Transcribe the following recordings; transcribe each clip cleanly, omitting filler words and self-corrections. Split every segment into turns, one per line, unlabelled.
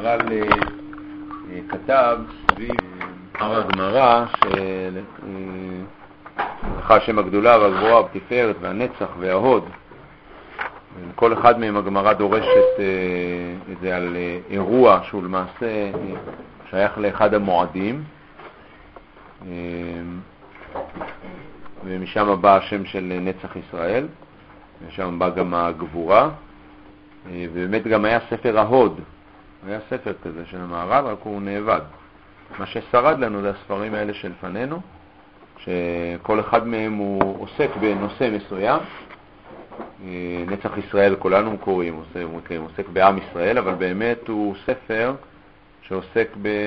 שהמהר"ל כתב סביב הגמרא שלך השם הגדולה והגבורה והתפארת והנצח וההוד. כל אחד מהם הגמרא דורשת את זה על אירוע שהוא למעשה שייך לאחד המועדים, ומשם בא השם של נצח ישראל, ושם בא גם הגבורה, ובאמת גם היה ספר ההוד, היה ספר כזה של המהר"ל, רק הוא נאבד. מה ששרד לנו זה הספרים האלה שלפנינו, שכל אחד מהם הוא עוסק בנושא מסוים. נצח ישראל כולנו קוראים, עוסק בעם ישראל, אבל באמת הוא ספר שעוסק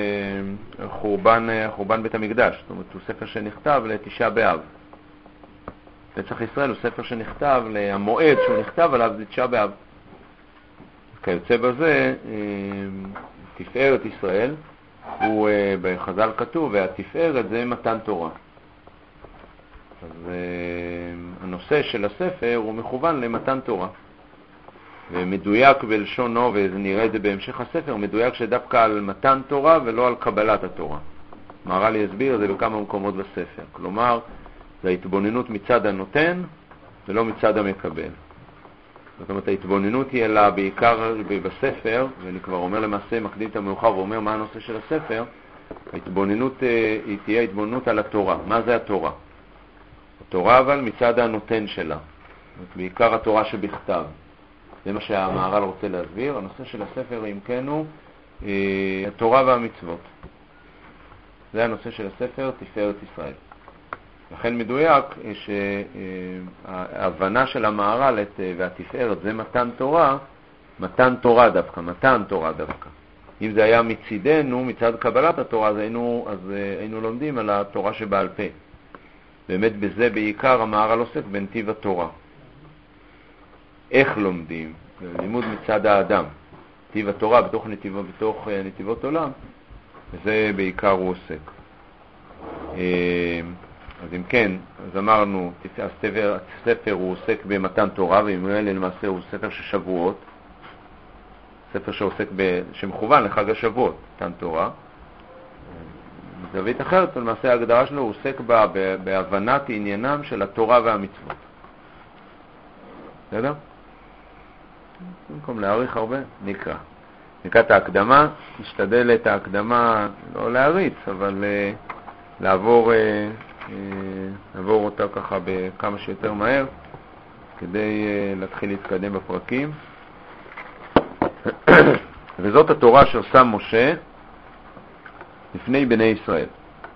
בחורבן בית המקדש. זאת אומרת, הוא ספר שנכתב לתשעה באב. נצח ישראל הוא ספר שנכתב, המועד שהוא נכתב עליו זה תשעה באב. כיוצא בזה, תפארת ישראל, הוא בחז"ל כתוב, והתפארת זה מתן תורה. אז הנושא של הספר הוא מכוון למתן תורה. ומדויק בלשונו, ונראה את זה בהמשך הספר, מדויק שדווקא על מתן תורה ולא על קבלת התורה. מהר"ל יסביר את זה בכמה מקומות בספר. כלומר, זה ההתבוננות מצד הנותן ולא מצד המקבל. זאת אומרת, ההתבוננות היא אלא בעיקר בספר, ואני כבר אומר למעשה, מקדים את המאוחר ואומר מה הנושא של הספר, ההתבוננות היא תהיה התבוננות על התורה. מה זה התורה? התורה אבל מצד הנותן שלה. בעיקר התורה שבכתב. זה מה שהמהר"ל רוצה להסביר. הנושא של הספר, אם כן, הוא התורה והמצוות. זה הנושא של הספר, תפארת ישראל. לכן מדויק שההבנה של המהר"ל והתפארת זה מתן תורה דווקא, מתן תורה דווקא. אם זה היה מצידנו, מצד קבלת התורה, אז היינו לומדים על התורה שבעל פה. באמת בזה בעיקר המהר"ל עוסק בנתיב התורה. איך לומדים? לימוד מצד האדם. נתיב התורה בתוך נתיבות עולם, וזה בעיקר הוא עוסק. אז אם כן, אז אמרנו, הספר הוא עוסק במתן תורה, וממילא למעשה הוא ספר של שבועות, ספר שמכוון לחג השבועות, מתן תורה. בזווית אחרת, למעשה ההגדרה שלו הוא עוסק בהבנת עניינם של התורה והמצוות. בסדר? במקום להאריך הרבה, נקרא את ההקדמה, נשתדל את ההקדמה לא להריץ, אבל לעבור אותה ככה בכמה שיותר מהר, כדי להתחיל להתקדם בפרקים. וזאת התורה ששם משה לפני בני ישראל.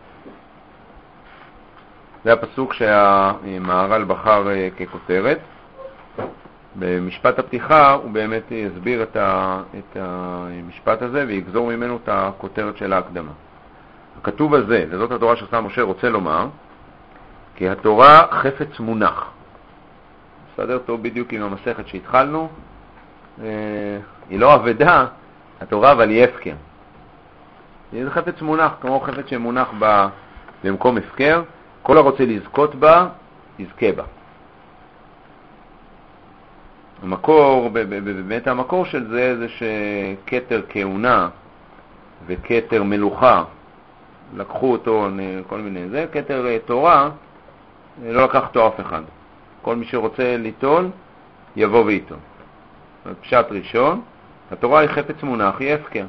זה הפסוק שהמהר"ל בחר ככותרת. במשפט הפתיחה הוא באמת יסביר את המשפט הזה ויגזור ממנו את הכותרת של ההקדמה. הכתוב הזה, וזאת התורה ששם משה, רוצה לומר כי התורה חפץ מונח. בסדר טוב בדיוק עם המסכת שהתחלנו. היא לא עבדה, התורה, אבל היא הפקר. זה חפץ מונח, כמו חפץ שמונח במקום הפקר. כל הרוצה לזכות בה, יזכה בה. באמת המקור של זה שכתר כהונה וכתר מלוכה, לקחו אותו כל מיני, זה כתר תורה, לא לקח אותו אף אחד. כל מי שרוצה ליטול, יבוא ואיתו. פשט ראשון, התורה היא חפץ מונח, היא הפקר.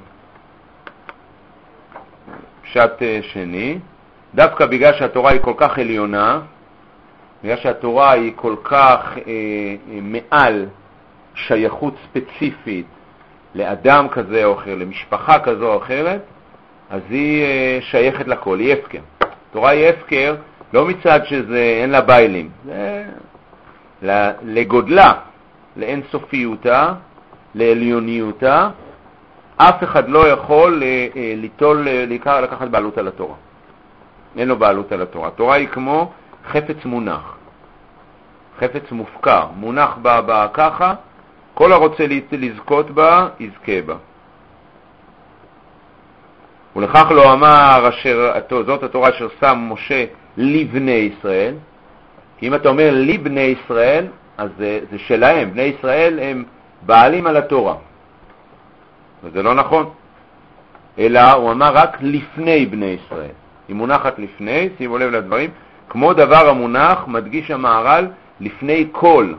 פשט שני, דווקא בגלל שהתורה היא כל כך עליונה, בגלל שהתורה היא כל כך מעל שייכות ספציפית לאדם כזה או אחר, למשפחה כזו או אחרת, אז היא שייכת לכל, היא הפקר. התורה היא הפקר, לא מצד שאין לה ביילים, זה לגודלה, לאינסופיותה, לעליוניותה, אף אחד לא יכול לקחת בעלות על התורה. אין לו בעלות על התורה. התורה היא כמו חפץ מונח, חפץ מופקר, מונח בה ככה, כל הרוצה לזכות בה, יזכה בה. ולכך לא אמר זאת התורה אשר שם משה לבני ישראל, כי אם אתה אומר לבני ישראל, אז זה שלהם, בני ישראל הם בעלים על התורה. וזה לא נכון. אלא הוא אמר רק לפני בני ישראל. היא מונחת לפני, שימו לב לדברים, כמו דבר המונח, מדגיש המהר"ל, לפני כל.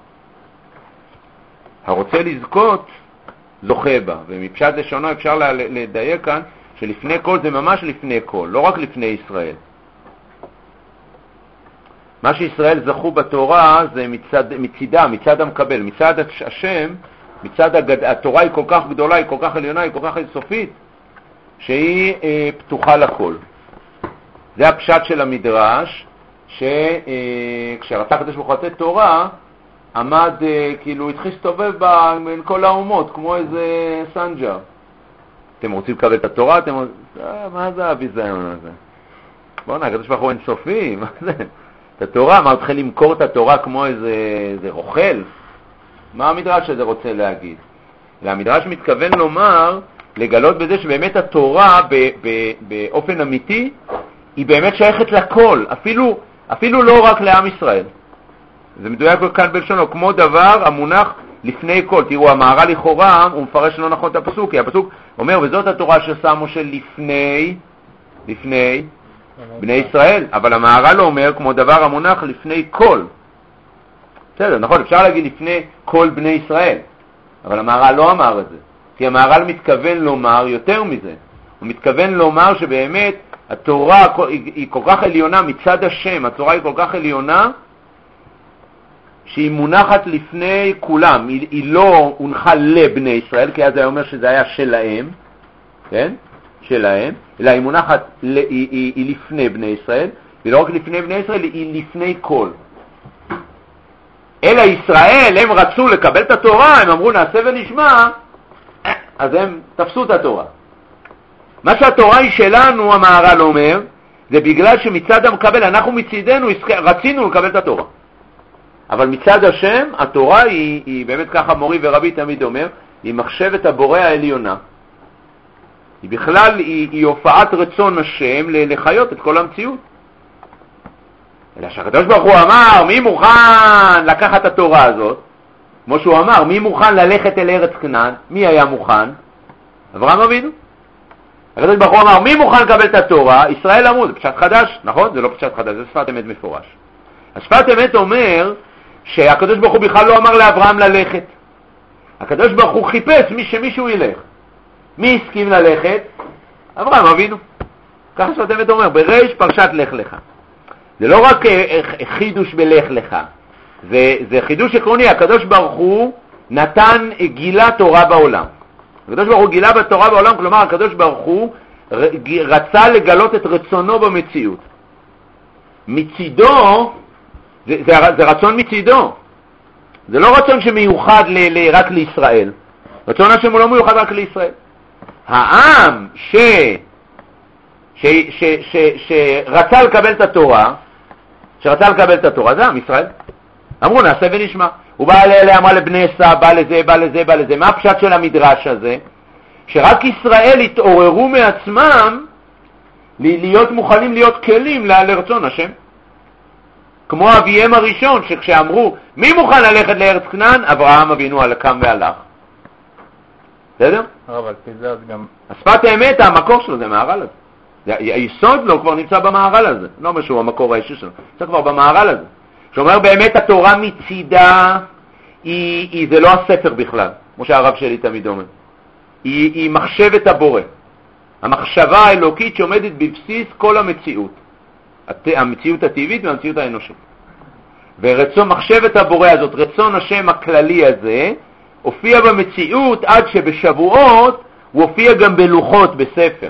הרוצה לזכות, זוכה בה. ומפשט לשונו אפשר לדייק כאן, שלפני כל זה ממש לפני כל, לא רק לפני ישראל. מה שישראל זכו בתורה זה מצידה, מצד המקבל, מצד השם, מצד התורה היא כל כך גדולה, היא כל כך עליונה, היא כל כך אינסופית, שהיא פתוחה לכל. זה הפשט של המדרש, שכשרצה הקדוש ברוך הוא לתת תורה, עמד, כאילו התחיל להסתובב בין כל האומות, כמו איזה סנג'ר. אתם רוצים לקבל את התורה? מה זה הביזיון הזה? בואו נה, הקדוש ברוך הוא אינסופי, מה זה? את התורה, מה, התחיל למכור את התורה כמו איזה רוכל? מה המדרש הזה רוצה להגיד? והמדרש מתכוון לומר, לגלות בזה שבאמת התורה באופן אמיתי, היא באמת שייכת לכל, אפילו לא רק לעם ישראל. זה מדויק כאן בלשונו, כמו דבר המונח לפני כל. תראו, המהר"ל לכאורה, הוא מפרש לא נכון את הפסוק, כי הפסוק אומר, וזאת התורה שעשה משה לפני בני ישראל, אבל המהר"ל אומר, כמו דבר המונח לפני כל. בסדר, נכון, אפשר להגיד לפני כל בני ישראל, אבל המהר"ל לא אמר את זה, כי המהר"ל מתכוון לומר יותר מזה. הוא מתכוון לומר שבאמת התורה היא כל כך עליונה מצד השם, התורה היא כל כך עליונה, שהיא מונחת לפני כולם, היא לא הונחה לבני ישראל, כי אז היה אומר שזה היה שלהם, כן? שלהם, אלא היא מונחת, היא לפני בני ישראל, ולא רק לפני בני ישראל, היא לפני כל. אלא ישראל, הם רצו לקבל את התורה, הם אמרו נעשה ונשמע, אז הם תפסו את התורה. מה שהתורה היא שלנו, המהר"ל אומר, זה בגלל שמצד המקבל, אנחנו מצידנו רצינו לקבל את התורה. אבל מצד השם, התורה היא באמת ככה מורי ורבי תמיד אומר, היא מחשבת הבורא העליונה. היא בכלל, היא הופעת רצון השם לחיות את כל המציאות. אלא שהקדוש ברוך הוא אמר, מי מוכן לקחת את התורה הזאת? כמו שהוא אמר, מי מוכן ללכת אל ארץ כנען? מי היה מוכן? אברהם אבינו. הקדוש ברוך הוא אמר, מי מוכן לקבל את התורה? ישראל אמרו, זה פשט חדש, נכון? זה לא פשט חדש, זה שפת אמת מפורש. השפת אמת אומר שהקדוש ברוך הוא בכלל לא אמר לאברהם ללכת. הקדוש ברוך הוא חיפש שמישהו ילך. מי הסכים ללכת? אברהם אבינו. ככה שפת אמת אומר, בריש פרשת לך לך. זה לא רק חידוש בלך לך, זה חידוש עקרוני. הקדוש ברוך הוא גילה תורה בעולם. הקדוש ברוך הוא גילה בתורה בעולם, כלומר הקדוש ברוך הוא רצה לגלות את רצונו במציאות. מצידו, זה רצון מצידו. זה לא רצון שמיוחד רק לישראל. רצון השם הוא לא מיוחד רק לישראל. העם שרצה לקבל את התורה, זה עם ישראל. אמרו נעשה ונשמע. הוא בא אלה, אמרה לבני עשיו, בא לזה. מה הפשט של המדרש הזה? שרק ישראל התעוררו מעצמם להיות מוכנים להיות כלים לרצון השם. כמו אביהם הראשון, שכשאמרו מי מוכן ללכת לארץ כנען, אברהם אבינו קם והלך. בסדר?
אבל פי זה אז גם...
השפת האמת, המקור שלו זה מהר"ל הזה. היסוד לו כבר נמצא במהר"ל הזה. לא אומר שהוא המקור האישי שלו, נמצא כבר במהר"ל הזה. שאומר באמת התורה מצידה, זה לא הספר בכלל, כמו שהרב שלי תמיד אומר. היא מחשבת הבורא. המחשבה האלוקית שעומדת בבסיס כל המציאות. המציאות הטבעית והמציאות האנושית. ורצון מחשבת הבורא הזאת, רצון השם הכללי הזה, הופיע במציאות עד שבשבועות הוא הופיע גם בלוחות בספר.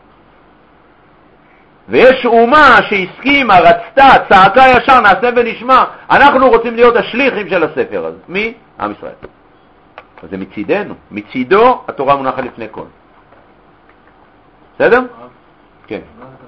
ויש אומה שהסכימה, רצתה, צעקה ישר, נעשה ונשמע, אנחנו רוצים להיות השליחים של הספר הזה. מי? עם ישראל. אז זה מצידנו. מצידו התורה מונחת לפני כל. בסדר? כן.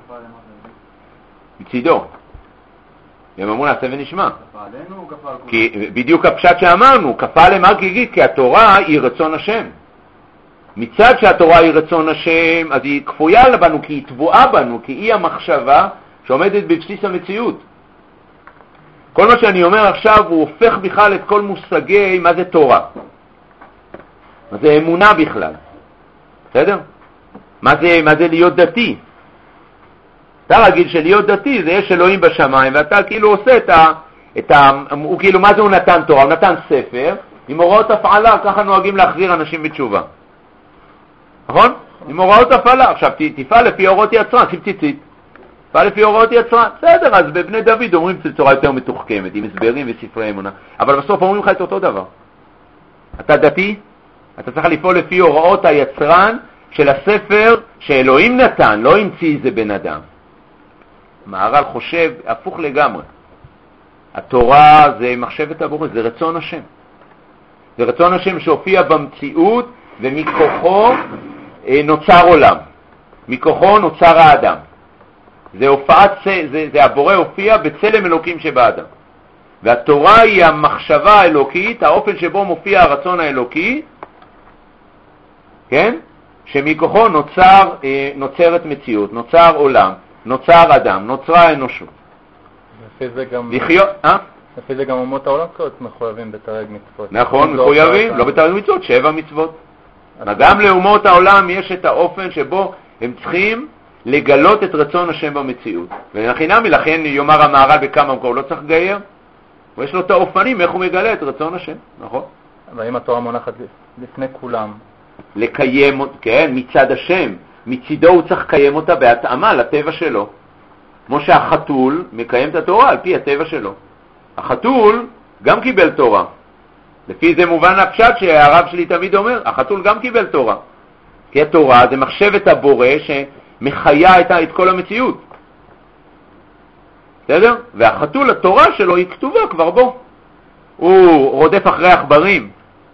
מצידו. הם אמרו נעשה ונשמע. כי בדיוק הפשט שאמרנו, כפה למר גיגית, כי התורה היא רצון השם. מצד שהתורה היא רצון השם, אז היא כפויה בנו, כי היא תבואה בנו, כי היא המחשבה שעומדת בבסיס המציאות. כל מה שאני אומר עכשיו הוא הופך בכלל את כל מושגי מה זה תורה. מה זה אמונה בכלל. בסדר? מה זה להיות דתי? אתה רגיל שלהיות דתי זה יש אלוהים בשמיים, ואתה כאילו עושה הוא כאילו, מה זה הוא נתן תורה? הוא נתן ספר עם הוראות הפעלה, ככה נוהגים להחזיר אנשים בתשובה. נכון? עם הוראות הפעלה. עכשיו תפעל לפי הוראות יצרן, ציפציצית. תפעל לפי הוראות יצרן. בסדר, אז בבני דוד אומרים בצורה יותר מתוחכמת, עם הסברים וספרי אמונה. אבל בסוף אומרים לך את אותו דבר. אתה דתי, אתה צריך לפעול לפי הוראות היצרן של הספר שאלוהים נתן, לא המציא איזה בן אדם. מהר"ל חושב הפוך לגמרי. התורה זה מחשבת הבורא, זה רצון השם. זה רצון השם שהופיע במציאות, ומכוחו נוצר עולם. מכוחו נוצר האדם. זה הבורא הופיע בצלם אלוקים שבאדם. והתורה היא המחשבה האלוקית, האופן שבו מופיע הרצון האלוקי, כן? שמכוחו נוצרת מציאות, נוצר עולם, נוצר אדם, נוצרה האנושות.
לפי זה גם אומות העולם קצת מחויבים בתרי"ג מצוות.
נכון, מחויבים, לא בתרי"ג מצוות, 7 מצוות. גם לאומות העולם יש את האופן שבו הם צריכים לגלות את רצון השם במציאות. ולכן יאמר המהר"ל בכמה מקום, לא צריך לגייר, ויש לו את האופנים איך הוא מגלה את רצון השם, נכון?
אבל אם התורה מונחת לפני כולם,
לקיים, כן, מצד השם, מצידו הוא צריך לקיים אותה בהתאמה לטבע שלו. כמו שהחתול מקיים את התורה על פי הטבע שלו. החתול גם קיבל תורה. לפי זה מובן הפשט שהרב שלי תמיד אומר, החתול גם קיבל תורה. כי התורה זה מחשבת הבורא שמחיה את כל המציאות. בסדר? והחתול, התורה שלו היא כתובה כבר בו. הוא רודף אחרי עכברים.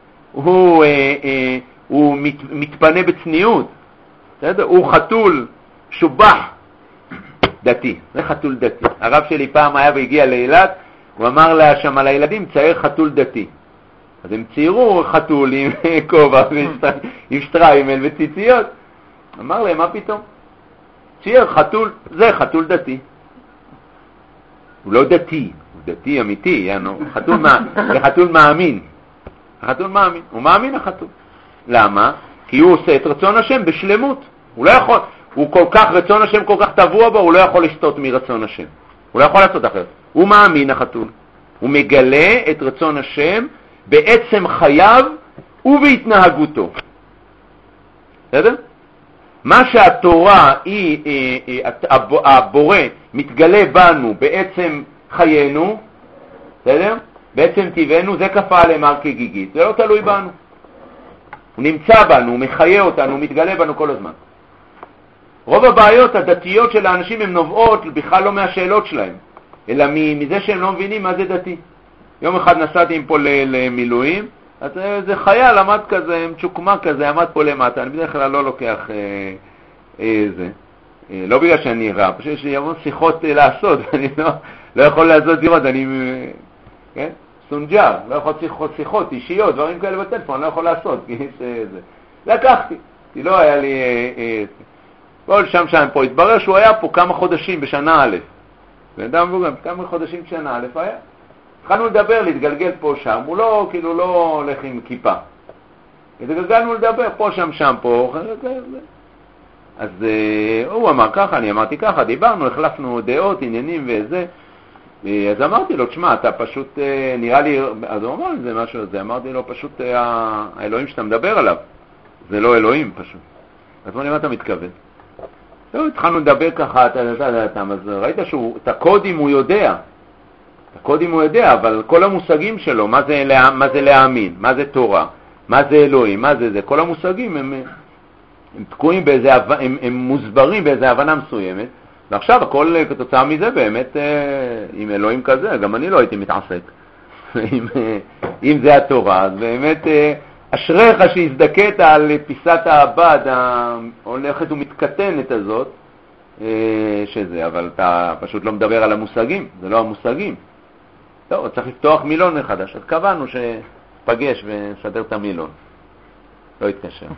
הוא מתפנה בצניעות. בסדר? הוא חתול שובח דתי. זה חתול דתי. הרב שלי פעם היה והגיע לאילת, הוא אמר לה שם על הילדים, צייר חתול דתי. אז הם ציירו חתול עם כובע עם שטריימל וציציות. אמר להם, מה פתאום? צייר חתול, זה חתול דתי. הוא לא דתי, הוא דתי אמיתי, זה חתול מאמין. החתול מאמין, הוא מאמין החתול. למה? כי הוא עושה את רצון השם בשלמות. הוא לא יכול, הוא כל כך, רצון השם כל כך טבוע בו, הוא לא יכול לסטות מרצון השם. הוא לא יכול לעשות אחרת. הוא מאמין החתול. הוא מגלה את רצון השם בעצם חייו ובהתנהגותו. בסדר? מה שהתורה הבורא מתגלה בנו בעצם חיינו, בסדר? בעצם טבענו, זה כפה למר כגיגית. זה לא תלוי בנו. הוא נמצא בנו, הוא מחיה אותנו, הוא מתגלה בנו כל הזמן. רוב הבעיות הדתיות של האנשים הן נובעות בכלל לא מהשאלות שלהם, אלא מזה שהם לא מבינים מה זה דתי. יום אחד נסעתי פה למילואים, אז זה חייל עמד כזה, עם צ'וקמה כזה, עמד פה למטה. אני בדרך כלל לא לוקח זה. לא בגלל שאני רע, פשוט יש לי המון שיחות לעשות, ואני לא יכול לעשות לראות, אני סונג'ר, לא יכול שיחות אישיות, דברים כאלה בטלפון, לא יכול לעשות, כי זה. לקחתי, כי לא היה לי כל שם פה, התברר שהוא היה פה כמה חודשים בשנה א', ואדם מבוגר, כמה חודשים בשנה א' היה. התחלנו לדבר, להתגלגל פה שם, הוא לא, כאילו לא הולך עם כיפה. התגלגלנו לדבר פה שם פה, אז הוא אמר ככה, אני אמרתי ככה, דיברנו, החלפנו דעות, עניינים וזה, אז אמרתי לו, תשמע, אתה פשוט, נראה לי, אז הוא אמר זה משהו, אז אמרתי לו, פשוט האלוהים שאתה מדבר עליו, זה לא אלוהים פשוט. אז מה למה אתה מתכוון? התחלנו לדבר ככה, אז ראית את הקודים הוא יודע, אבל כל המושגים שלו, מה זה להאמין, מה זה תורה, מה זה אלוהים, מה זה, כל המושגים הם תקועים באיזה, הם מוסברים באיזה הבנה מסוימת, ועכשיו הכל כתוצאה מזה באמת, עם אלוהים כזה, גם אני לא הייתי מתעסק. אם זה התורה, אז באמת אשריך שהזדקת על פיסת העבד ההולכת ומתקטנת הזאת, שזה, אבל אתה פשוט לא מדבר על המושגים, זה לא המושגים. טוב, צריך לפתוח מילון מחדש, אז קבענו שפגש ונסדר את המילון. לא התקשר.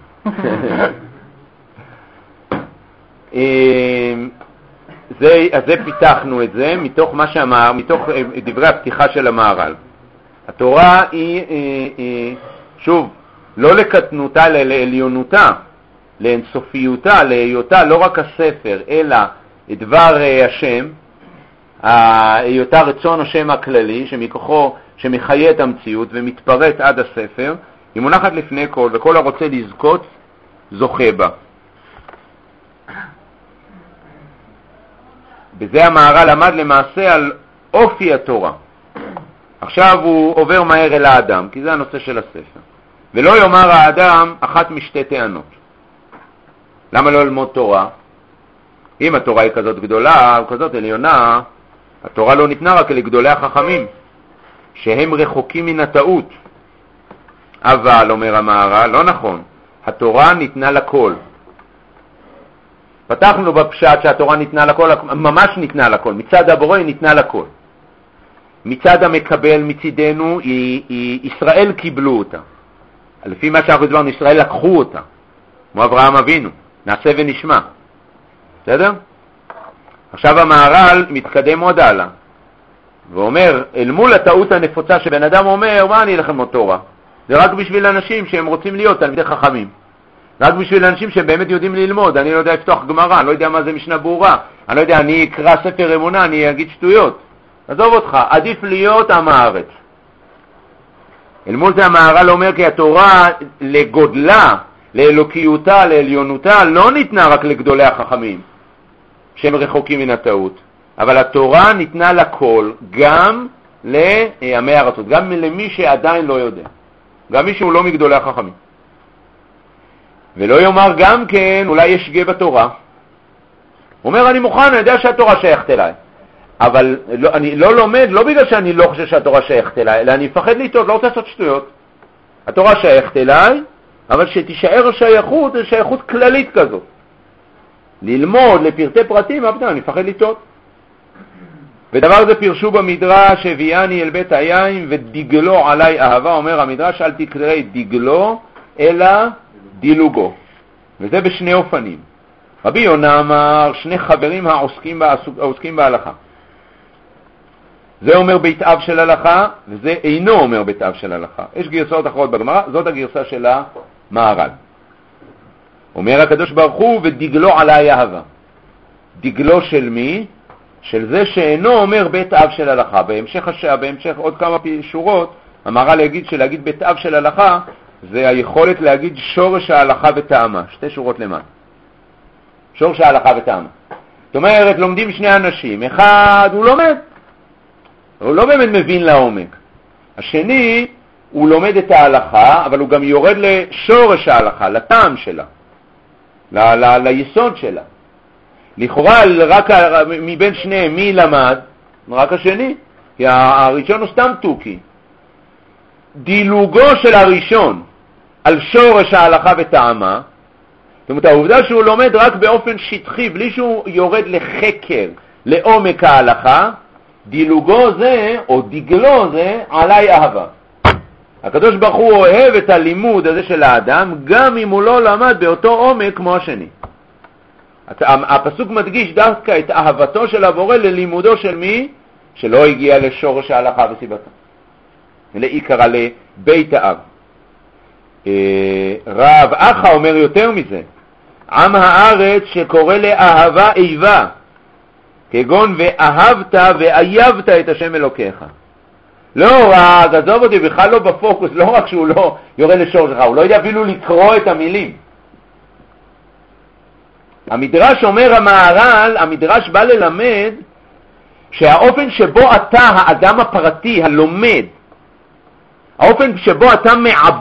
אז זה פיתחנו את זה מתוך דברי הפתיחה של המהר"ל. התורה היא, שוב, לא לקטנותה, לעליונותה. לאינסופיותה, להיותה לא רק הספר, אלא דבר השם, היותה רצון השם הכללי, שמכוחו, שמחיה את המציאות ומתפרט עד הספר, היא מונחת לפני כל, וכל הרוצה לזכות, זוכה בה. בזה המהר"ל למד למעשה על אופי התורה. עכשיו הוא עובר מהר אל האדם, כי זה הנושא של הספר. ולא יאמר האדם אחת משתי טענות. למה לא ללמוד תורה? אם התורה היא כזאת גדולה או כזאת עליונה, התורה לא ניתנה רק לגדולי החכמים, שהם רחוקים מן הטעות. אבל, אומר המהר"ל, לא נכון, התורה ניתנה לכל. פתחנו בפשט שהתורה ניתנה לכל, ממש ניתנה לכל, מצד הבורא היא ניתנה לכל. מצד המקבל, מצידנו, ישראל קיבלו אותה. לפי מה שאנחנו דברנו, ישראל לקחו אותה, כמו אברהם אבינו, נעשה ונשמע. בסדר? עכשיו המהר"ל מתקדם עוד הלאה, ואומר, אל מול הטעות הנפוצה שבן אדם אומר, מה אני אלך ללמוד תורה? זה רק בשביל אנשים שהם רוצים להיות תלמידי חכמים. רק בשביל אנשים שהם באמת יודעים ללמוד. אני לא יודע לפתוח גמרא, אני לא יודע מה זה משנה ברורה, אני לא יודע, אני אקרא ספר אמונה, אני אגיד שטויות. עזוב אותך, עדיף להיות עם הארץ. אל מול זה המהר"ל אומר כי התורה לגודלה, לאלוקיותה, לעליונותה, לא ניתנה רק לגדולי החכמים, שהם רחוקים מן הטעות. אבל התורה ניתנה לכל, גם לעמי הארצות, גם למי שעדיין לא יודע. גם מי שהוא לא מגדולי החכמים. ולא יאמר גם כן, אולי יש גאה בתורה. הוא אומר, אני מוכן, אני יודע שהתורה שייכת אליי. אבל אני לא לומד, לא בגלל שאני לא חושב שהתורה שייכת אליי, אלא אני מפחד לטעות, לא רוצה לעשות שטויות. התורה שייכת אליי, אבל שתישאר השייכות, זה שייכות כללית כזאת. ללמוד לפרטי פרטים, אני מפחד לטעות. ודבר זה פירשו במדרש, הביאני אל בית היין ודגלו עליי אהבה, אומר המדרש, אל תקרא דגלו, אלא דילוגו. וזה בשני אופנים. רבי יונה אמר, שני חברים העוסקים בהלכה. זה אומר בית אב של הלכה, וזה אינו אומר בית אב של הלכה. יש גרסאות אחרות בגמרא, זאת הגרסה של המהר"ל. אומר הקדוש ברוך הוא, ודגלו עליי אהבה. דגלו של מי? של זה שאינו אומר בית אב של הלכה. בהמשך עוד כמה שורות, המהר"ל יגיד שלהגיד בית אב של הלכה, זה היכולת להגיד שורש ההלכה וטעמה. שתי שורות למעלה. שורש ההלכה וטעמה. זאת אומרת, לומדים שני אנשים. אחד הוא לומד, הוא לא באמת מבין לעומק. השני הוא לומד את ההלכה, אבל הוא גם יורד לשורש ההלכה, לטעם שלה, ליסוד שלה. לכאורה רק מבין שניהם מי למד? רק השני, כי הראשון הוא סתם תוקי. דילוגו של הראשון על שורש ההלכה וטעמה, זאת אומרת, העובדה שהוא לומד רק באופן שטחי, בלי שהוא יורד לחקר, לעומק ההלכה, דילוגו זה, או דגלו זה, עליי אהבה. הקדוש ברוך הוא אוהב את הלימוד הזה של האדם, גם אם הוא לא למד באותו עומק כמו השני. הפסוק מדגיש דווקא את אהבתו של הבורא ללימודו של מי? שלא הגיע לשורש ההלכה וסיבתה. לעיקרה לבית האב. רב אחא אומר יותר מזה, עם הארץ שקורא לאהבה איבה, כגון ואהבת ואייבת את השם אלוקיך. לא רק, עזוב אותי, בכלל לא בפוקוס, לא רק שהוא לא יורד לשורש שלך, הוא לא יודע אפילו לקרוא את המילים. המדרש אומר המהר"ל, המדרש בא ללמד שהאופן שבו אתה, האדם הפרטי, הלומד, האופן שבו אתה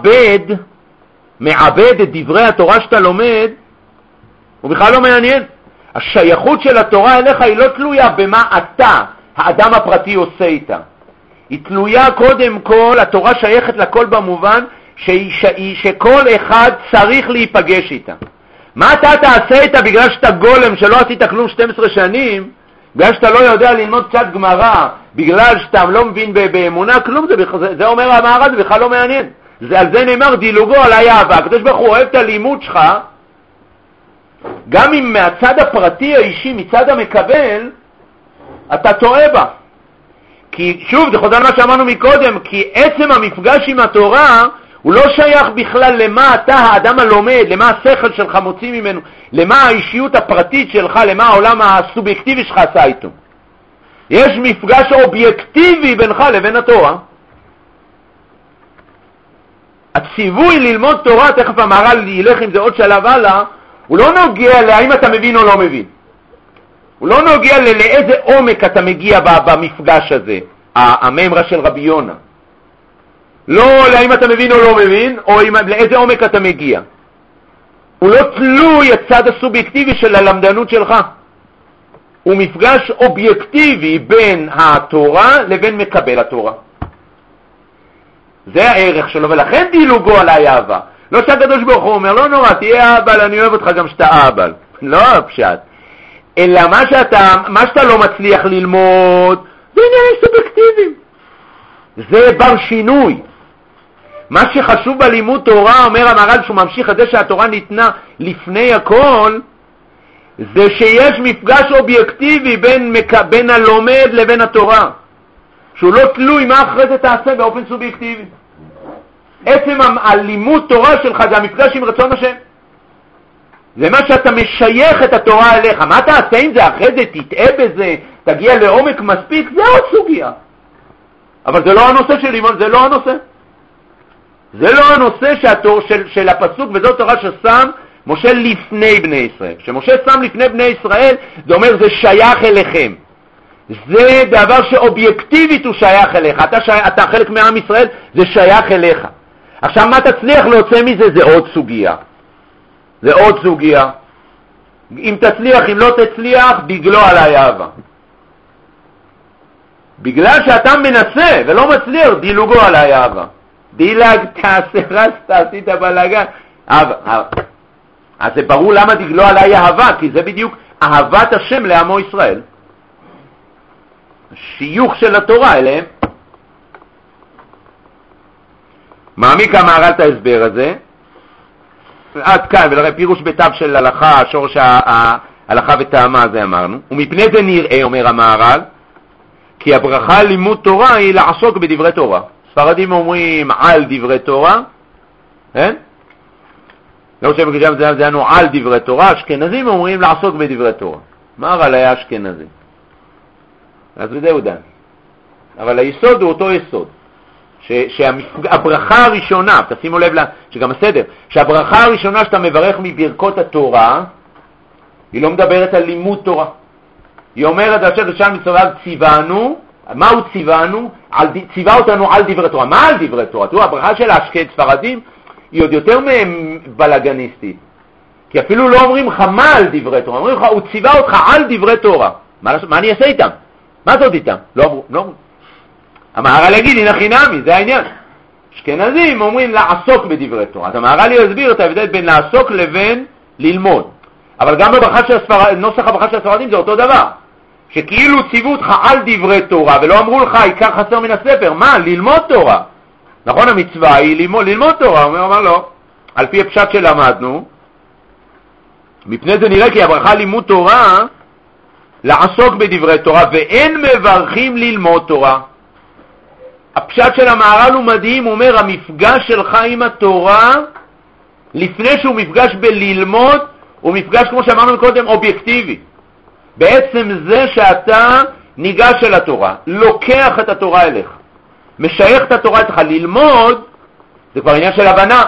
מעבד את דברי התורה שאתה לומד, הוא בכלל לא מעניין. השייכות של התורה אליך היא לא תלויה במה אתה, האדם הפרטי, עושה איתה. היא תלויה קודם כל, התורה שייכת לכל במובן שכל אחד צריך להיפגש איתה. מה אתה תעשה איתה בגלל שאתה גולם שלא עשית כלום 12 שנים, בגלל שאתה לא יודע ללמוד קצת גמרא, בגלל שאתה לא מבין באמונה, כלום, זה אומר המהר"ל, זה בכלל לא מעניין. על זה נאמר דילוגו עליי אהבה. הקדוש ברוך הוא אוהב את הלימוד שלך, גם אם מהצד הפרטי האישי, מצד המקבל, אתה טועה בה. כי שוב, זה חוזר מה שאמרנו מקודם, כי עצם המפגש עם התורה הוא לא שייך בכלל למה אתה, האדם הלומד, למה השכל שלך מוציא ממנו, למה האישיות הפרטית שלך, למה העולם הסובייקטיבי שלך עשה איתו. יש מפגש אובייקטיבי בינך לבין התורה. הציווי ללמוד תורה, תכף המהר"ל ילך עם זה עוד שלב הלאה, הוא לא נוגע להאם אתה מבין או לא מבין. הוא לא נוגע לאיזה עומק אתה מגיע במפגש הזה, הממרה של רבי יונה. לא להאם אתה מבין או לא מבין, או לאיזה עומק אתה מגיע. הוא לא תלוי הצד הסובייקטיבי של הלמדנות שלך. הוא מפגש אובייקטיבי בין התורה לבין מקבל התורה. זה הערך שלו, ולכן דילוגו עליי אהבה. לא שהקדוש ברוך הוא אומר, לא נורא, תהיה אהבל, אני אוהב אותך גם שאתה אהבל. לא פשט. אלא מה שאתה לא מצליח ללמוד, זה עניינים סובייקטיביים. זה בר שינוי. מה שחשוב בלימוד תורה, אומר המהר"ל שהוא ממשיך את זה שהתורה ניתנה לפני הכל, זה שיש מפגש אובייקטיבי בין הלומד לבין התורה. שהוא לא תלוי מה אחרי זה תעשה באופן סובייקטיבי. עצם הלימוד תורה שלך זה המפגש עם רצון השם. זה מה שאתה משייך את התורה אליך. מה תעשה עם זה? אחרי זה תטעה בזה, תגיע לעומק מספיק, זה עוד סוגיה. אבל זה לא הנושא של לימוד, זה לא הנושא. זה לא הנושא של הפסוק, וזו תורה ששם משה לפני בני ישראל. שמשה שם לפני בני ישראל, זה אומר זה שייך אליכם. זה דבר שאובייקטיבית הוא שייך אליך. אתה חלק מעם ישראל, זה שייך אליך. עכשיו מה תצליח להוצא מזה? זה עוד סוגיה. זה עוד סוגיה. אם תצליח, אם לא תצליח, דגלו עליי אהבה. בגלל שאתה מנסה ולא מצליח, דילוגו עליי אהבה. דילג, תעשה רסת, עשית בלגן. אהבה. אז זה ברור למה דגלו עליי אהבה, כי זה בדיוק אהבת השם לעמו ישראל. שיוך של התורה אליהם. מעמיק המהר"ל את ההסבר הזה. עד כאן, ולראה פירוש בתו של הלכה, שורש ההלכה וטעמה הזה אמרנו. ומפני זה נראה, אומר המהר"ל, כי הברכה על לימוד תורה היא לעסוק בדברי תורה. ספרדים אומרים על דברי תורה, כן? לא חושב בקדם זה לנו על דברי תורה, אשכנזים אומרים לעסוק בדברי תורה. מהר"ל היה אשכנזי. אז וזהו דן. אבל היסוד הוא אותו יסוד. שהברכה הראשונה, תשימו לב שגם הסדר, שהברכה הראשונה שאתה מברך מברכות התורה, היא לא מדברת על לימוד תורה. היא אומרת, אשר לשם מצווה ציוונו, מה הוא ציוונו? ציווה אותנו על דברי תורה. מה על דברי תורה? תראו, הברכה של האשכנז ספרדים היא עוד יותר בלגניסטית. כי אפילו לא אומרים לך מה על דברי תורה, אומרים לך, הוא ציווה אותך על דברי תורה. מה אני אעשה איתם? מה זאת איתם? לא אמרו. המהר"ל יגיד, הנה חינמי, זה העניין. אשכנזים אומרים לעסוק בדברי תורה. אז המהר"ל יסביר את ההבדל בין לעסוק לבין ללמוד. אבל גם נוסח הברכה של הספרדים זה אותו דבר. שכאילו ציוו אותך על דברי תורה, ולא אמרו לך, עיקר חסר מן הספר. מה? ללמוד תורה. נכון, המצווה היא ללמוד תורה. הוא אומר לא. על פי הפשט שלמדנו, מפני זה נראה כי הברכה לימוד תורה, לעסוק בדברי תורה, ואין מברכים ללמוד תורה. הפשט של המהר"ל הוא מדהים, הוא אומר, המפגש שלך עם התורה, לפני שהוא מפגש בללמוד, הוא מפגש, כמו שאמרנו קודם, אובייקטיבי. בעצם זה שאתה ניגש אל התורה, לוקח את התורה אליך, משייך את התורה אליך. ללמוד, זה כבר עניין של הבנה.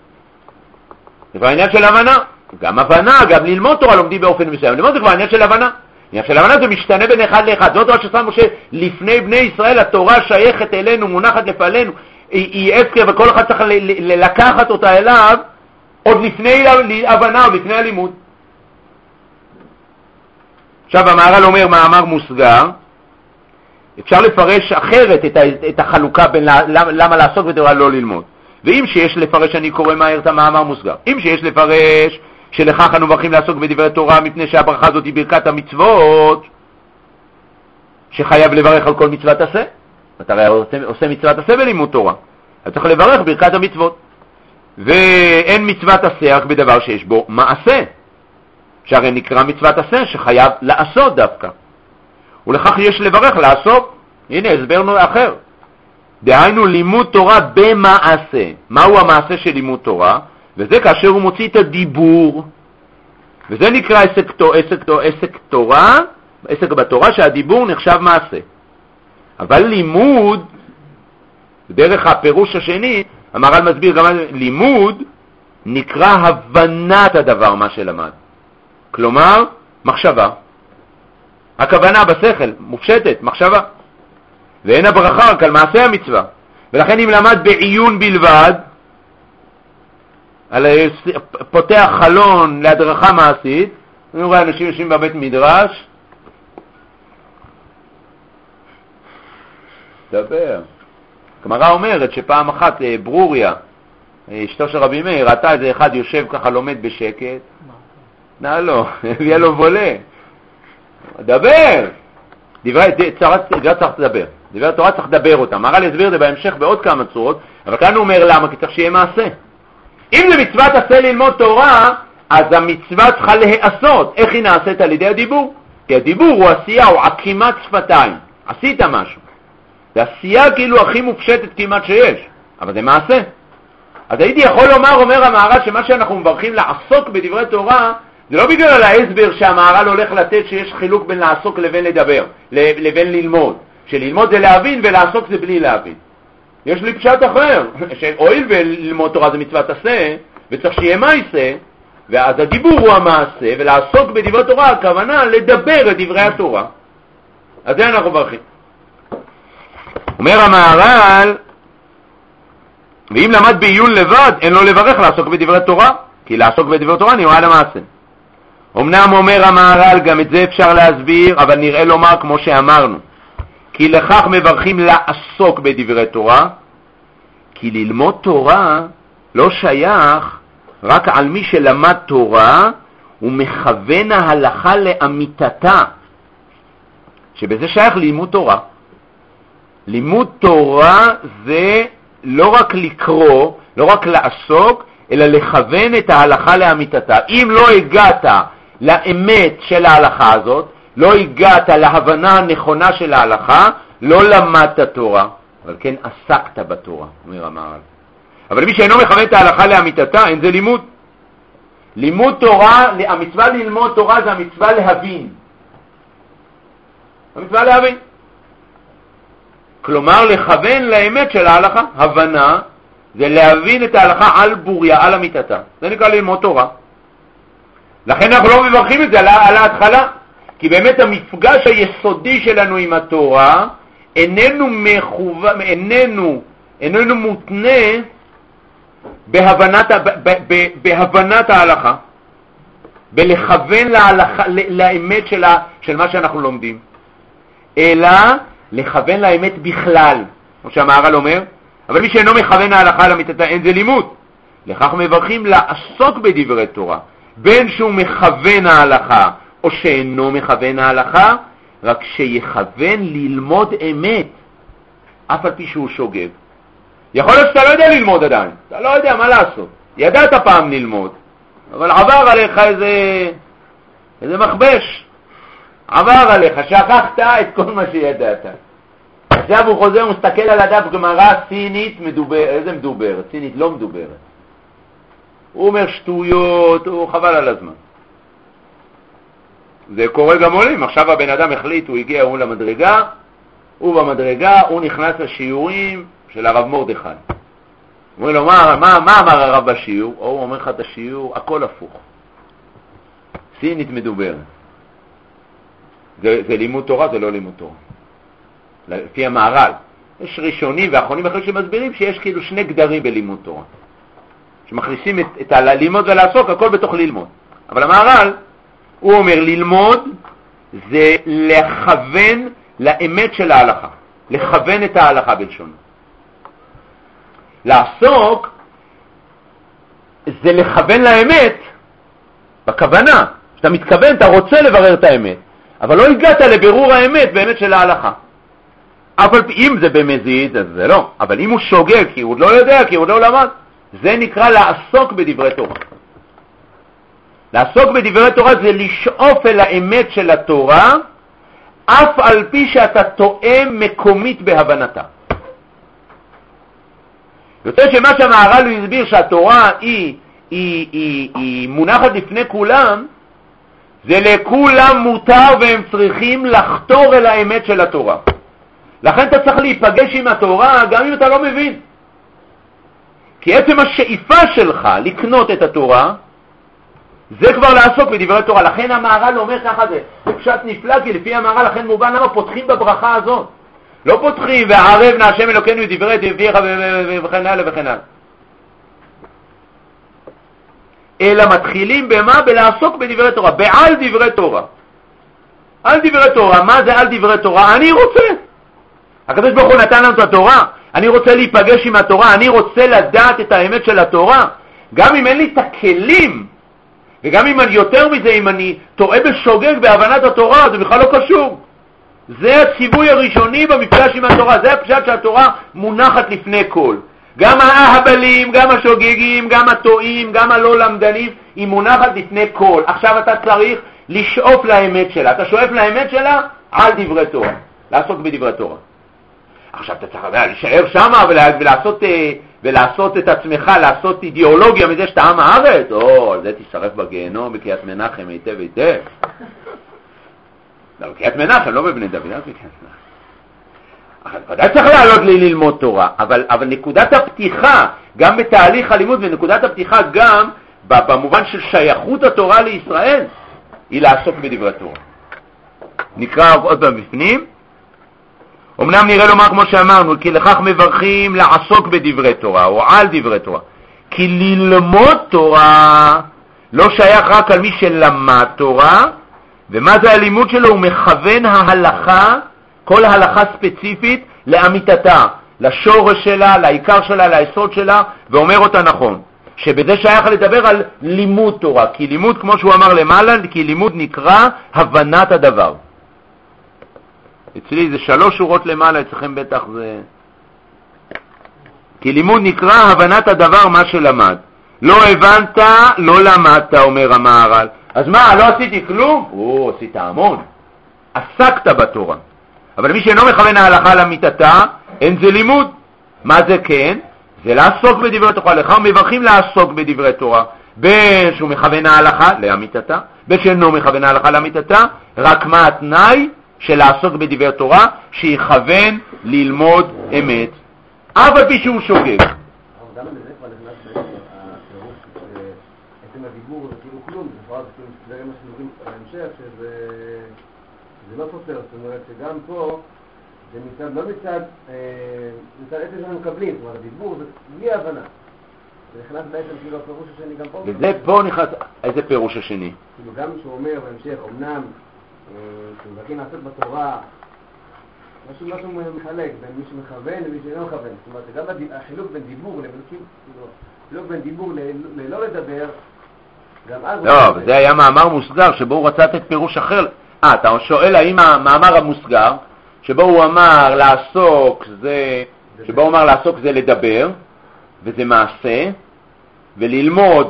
זה כבר עניין של הבנה. גם הבנה, גם ללמוד תורה לומדים באופן מסוים. ללמוד זה כבר עניין של הבנה. עניין של הבנה זה משתנה בין אחד לאחד. זאת תורה ששם משה לפני בני ישראל, התורה שייכת אלינו, מונחת לפנינו, היא הפקר, וכל אחד צריך לקחת אותה אליו עוד לפני הבנה או לפני הלימוד. עכשיו המהר"ל אומר מאמר מוסגר, אפשר לפרש אחרת את החלוקה בין למה לעסוק בתורה לא ללמוד. ואם שיש לפרש, אני קורא מהר את המאמר מוסגר, אם שיש לפרש שלכך אנו מברכים לעסוק בדברי תורה מפני שהברכה הזאת היא ברכת המצוות, שחייב לברך על כל מצוות עשה. אתה הרי עושה מצוות עשה בלימוד תורה, אתה צריך לברך ברכת המצוות. ואין מצוות עשה רק בדבר שיש בו מעשה, שהרי נקרא מצוות עשה שחייב לעשות דווקא. ולכך יש לברך לעסוק. הנה הסברנו אחר. דהיינו לימוד תורה במעשה. מהו המעשה של לימוד תורה? וזה כאשר הוא מוציא את הדיבור, וזה נקרא עסק בתורה, שהדיבור נחשב מעשה. אבל לימוד, דרך הפירוש השני, המהר"ל מסביר גם לימוד נקרא הבנת הדבר, מה שלמד. כלומר, מחשבה. הכוונה בשכל, מופשטת, מחשבה. ואין הברכה רק על מעשה המצווה. ולכן אם למד בעיון בלבד, פותח חלון להדרכה מעשית, אני רואה אנשים יושבים בבית מדרש, דבר. הגמרא אומרת שפעם אחת ברוריה, אשתו של רבי מאיר, ראתה איזה אחד יושב ככה לומד בשקט, נע לו, הביאה לו וולה. דבר! דברי צריך לדבר. דברי התורה צריך לדבר אותם. המהר"ל יסביר את זה בהמשך בעוד כמה צורות, אבל כאן הוא אומר למה? כי צריך שיהיה מעשה. אם זה מצוות עשה ללמוד תורה, אז המצווה צריכה להיעשות. איך היא נעשית? על ידי הדיבור. כי הדיבור הוא עשייה, הוא עקימת שפתיים. עשית משהו. זה עשייה כאילו הכי מופשטת כמעט שיש, אבל זה מעשה. אז הייתי יכול לומר, אומר המהר"ל, שמה שאנחנו מברכים לעסוק בדברי תורה, זה לא בגלל ההסבר שהמהר"ל הולך לתת שיש חילוק בין לעסוק לבין לדבר, לבין ללמוד. שללמוד זה להבין ולעסוק זה בלי להבין. יש לי פשט אחר, שהואיל וללמוד תורה זה מצוות עשה, וצריך שיהיה מעשה, ואז הדיבור הוא המעשה, ולעסוק בדברי תורה הכוונה לדבר את דברי התורה. אז זה אנחנו מברכים. אומר המהר"ל, ואם למד בעיון לבד, אין לו לברך לעסוק בדברי תורה, כי לעסוק בדברי תורה נראה למעשה. אמנם אומר המהר"ל, גם את זה אפשר להסביר, אבל נראה לומר כמו שאמרנו, כי לכך מברכים לעסוק בדברי תורה, כי ללמוד תורה לא שייך רק על מי שלמד תורה ומכוון ההלכה לאמיתתה, שבזה שייך ללימוד תורה. לימוד תורה זה לא רק לקרוא, לא רק לעסוק, אלא לכוון את ההלכה לאמיתתה. אם לא הגעת לאמת של ההלכה הזאת, לא הגעת להבנה הנכונה של ההלכה, לא למדת תורה, אבל כן עסקת בתורה, אומר המהר"ל. אבל מי שאינו מכוון את ההלכה לאמיתתה, אין זה לימוד. לימוד תורה, המצווה ללמוד תורה זה המצווה להבין. המצווה להבין. כלומר, לכוון לאמת של ההלכה. הבנה זה להבין את ההלכה על בוריה, על אמיתתה. זה נקרא ללמוד תורה. לכן אנחנו לא מברכים את זה על ההתחלה. כי באמת המפגש היסודי שלנו עם התורה איננו מותנה בהבנת ההלכה, בלכוון לאמת של מה שאנחנו לומדים, אלא לכוון לאמת בכלל, כמו שהמהר"ל אומר. אבל מי שאינו מכוון ההלכה לאמיתתה, אין זה לימוד. לכך מברכים לעסוק בדברי תורה, בין שהוא מכוון ההלכה או שאינו מכוון ההלכה, רק שיכוון ללמוד אמת, אף על פי שהוא שוגג. יכול להיות שאתה לא יודע ללמוד עדיין, אתה לא יודע מה לעשות. ידעת פעם ללמוד, אבל עבר עליך איזה מכבש. עבר עליך, שכחת את כל מה שידעת. עכשיו הוא חוזר, הוא מסתכל על הדף גמרא סינית מדוברת. איזה מדוברת? סינית לא מדוברת. הוא אומר שטויות, הוא חבל על הזמן. זה קורה גם עולים. עכשיו הבן אדם החליט, הוא הגיע למדרגה, הוא נכנס לשיעורים של הרב מרדכי. הוא אומר לו, מה אמר הרב בשיעור? הוא אומר לך את השיעור, הכל הפוך. סינית מדוברת. זה לימוד תורה, זה לא לימוד תורה. לפי המהר"ל. יש ראשונים ואחרונים אחרים שמסבירים שיש כאילו שני גדרים בלימוד תורה. שמכניסים את הלימוד ולעסוק, הכל בתוך ללמוד. אבל המהר"ל, הוא אומר, ללמוד זה לכוון לאמת של ההלכה. לכוון את ההלכה בלשונו. לעסוק זה לכוון לאמת בכוונה. שאתה מתכוון, אתה רוצה לברר את האמת. אבל לא הגעת לבירור האמת באמת של ההלכה. אבל אם זה במזיד, אז זה לא. אבל אם הוא שוגג, כי הוא לא יודע, כי הוא לא למד, זה נקרא לעסוק בדברי תורה. לעסוק בדברי תורה זה לשאוף אל האמת של התורה, אף על פי שאתה תואם מקומית בהבנתה. יוצא שמה שהמהר"ל הוא הסביר שהתורה היא מונחת לפני כולם, זה לכולם מותר והם צריכים לחתור אל האמת של התורה. לכן אתה צריך להיפגש עם התורה גם אם אתה לא מבין. כי עצם השאיפה שלך לקנות את התורה, זה כבר לעסוק בדברי תורה. לכן המהר"ל אומר ככה, זה פשט נפלא, כי לפי המהר"ל לכן מובן למה פותחים בברכה הזאת. לא פותחים והערב נא השם אלוקינו דברי תפיך וכן הלאה וכן הלאה. אלא מתחילים במה? בלעסוק בדברי תורה, בעל דברי תורה. על דברי תורה, מה זה על דברי תורה? אני רוצה. הקדוש ברוך הוא נתן לנו את התורה, אני רוצה להיפגש עם התורה, אני רוצה לדעת את האמת של התורה, גם אם אין לי את הכלים, וגם אם אני יותר מזה, אם אני טועה בשוגג בהבנת התורה, זה בכלל לא קשור. זה הציווי הראשוני במפגש עם התורה, זה הפשט שהתורה מונחת לפני כל. גם האהבלים, גם השוגגים, גם הטועים, גם הלא למדנים, היא מונחת לפני כל. עכשיו אתה צריך לשאוף לאמת שלה. אתה שואף לאמת שלה על דברי תורה, לעסוק בדברי תורה. עכשיו אתה צריך להישאר שם ולעשות את עצמך, לעשות אידיאולוגיה מזה שאתה עם הארץ. על זה תשרף בגיהנום בקריית מנחם היטב היטב. לא, בקריית מנחם, לא בבני דוד, לא בקריית מנחם. ודאי צריך לעלות לי ללמוד תורה, אבל נקודת הפתיחה, גם בתהליך הלימוד, ונקודת הפתיחה גם במובן של שייכות התורה לישראל, היא לעסוק בדברי תורה. נקרא עוד פעם בפנים. אמנם נראה לומר כמו שאמרנו, כי לכך מברכים לעסוק בדברי תורה, או על דברי תורה. כי ללמוד תורה לא שייך רק על מי שלמד תורה, ומה זה הלימוד שלו? הוא מכוון ההלכה, כל הלכה ספציפית, לאמיתתה, לשורש שלה, לעיקר שלה, ליסוד שלה, ואומר אותה נכון. שבזה שייך לדבר על לימוד תורה, כי לימוד, כמו שהוא אמר למעלה, כי לימוד נקרא הבנת הדבר. אצלי זה 3 שורות למעלה, אצלכם בטח זה... כי לימוד נקרא הבנת הדבר, מה שלמד. לא הבנת, לא למדת, אומר המהר"ל. אז מה, לא עשיתי כלום? עשית המון. עסקת בתורה. אבל מי שאינו מכוון ההלכה לאמיתתה, אין זה לימוד. מה זה כן? זה לעסוק בדברי תורה. לך מברכים לעסוק בדברי תורה. בין שהוא מכוון ההלכה לאמיתתה, בין שאינו מכוון ההלכה לאמיתתה, רק מה התנאי של לעסוק בדברי תורה? שיכוון ללמוד אמת. אבל פי שהוא שוגג.
גם לזה כבר נכנס הפירוש שעצם הדיבור זה כאילו כלום, זה גם מה שנוגעים בהמשך, שזה לא סותר, זאת אומרת שגם פה זה מצד, לא מצד עצם שאנחנו מקבלים, זאת אומרת הדיבור זה בלי הבנה. זה נכנס בעצם כאילו הפירוש השני גם פה.
וזה פה נכנס, איזה פירוש השני?
כאילו גם שהוא אומר בהמשך, אמנם שמבקשים לעשות בתורה משהו מחלק בין מי שמכוון למי שאינו מכוון. זאת אומרת, גם החילוק בין דיבור חילוק בין דיבור ללא לדבר, גם אז...
לא, זה היה מאמר מוסגר שבו הוא רצה לתת פירוש אחר. אתה שואל האם המאמר המוסגר שבו הוא אמר לעסוק זה, שבו הוא אמר לעסוק זה לדבר וזה מעשה, וללמוד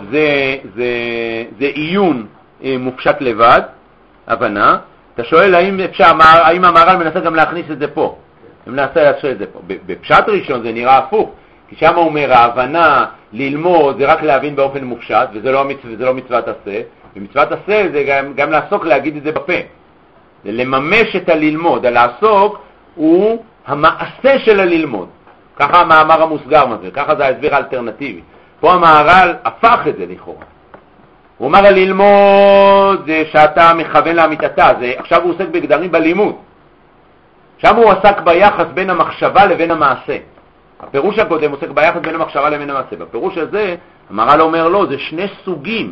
זה עיון מופשט לבד, הבנה. אתה שואל האם המהר"ל מנסה גם להכניס את זה פה. הם מנסה לעשות את זה פה. בפשט ראשון זה נראה הפוך, כי שם הוא אומר ההבנה ללמוד זה רק להבין באופן מופשט, וזה לא מצוות עשה, ומצוות עשה זה גם לעסוק להגיד את זה בפה. זה לממש את הללמוד, הלעסוק הוא המעשה של הללמוד. ככה המאמר המוסגר מזה, ככה זה ההסבר האלטרנטיבי. פה המהר"ל הפך את זה לכאורה. הוא אומר ללמוד זה שאתה מכוון לאמיתתה, עכשיו הוא עוסק בגדרים בלימוד. שם הוא עסק ביחס בין המחשבה לבין המעשה. הפירוש הקודם עוסק ביחס בין המחשבה לבין המעשה. בפירוש הזה, המהר"ל אומר לו, זה 2 סוגים.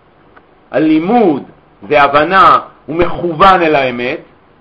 הלימוד זה הבנה, הוא מכוון אל האמת,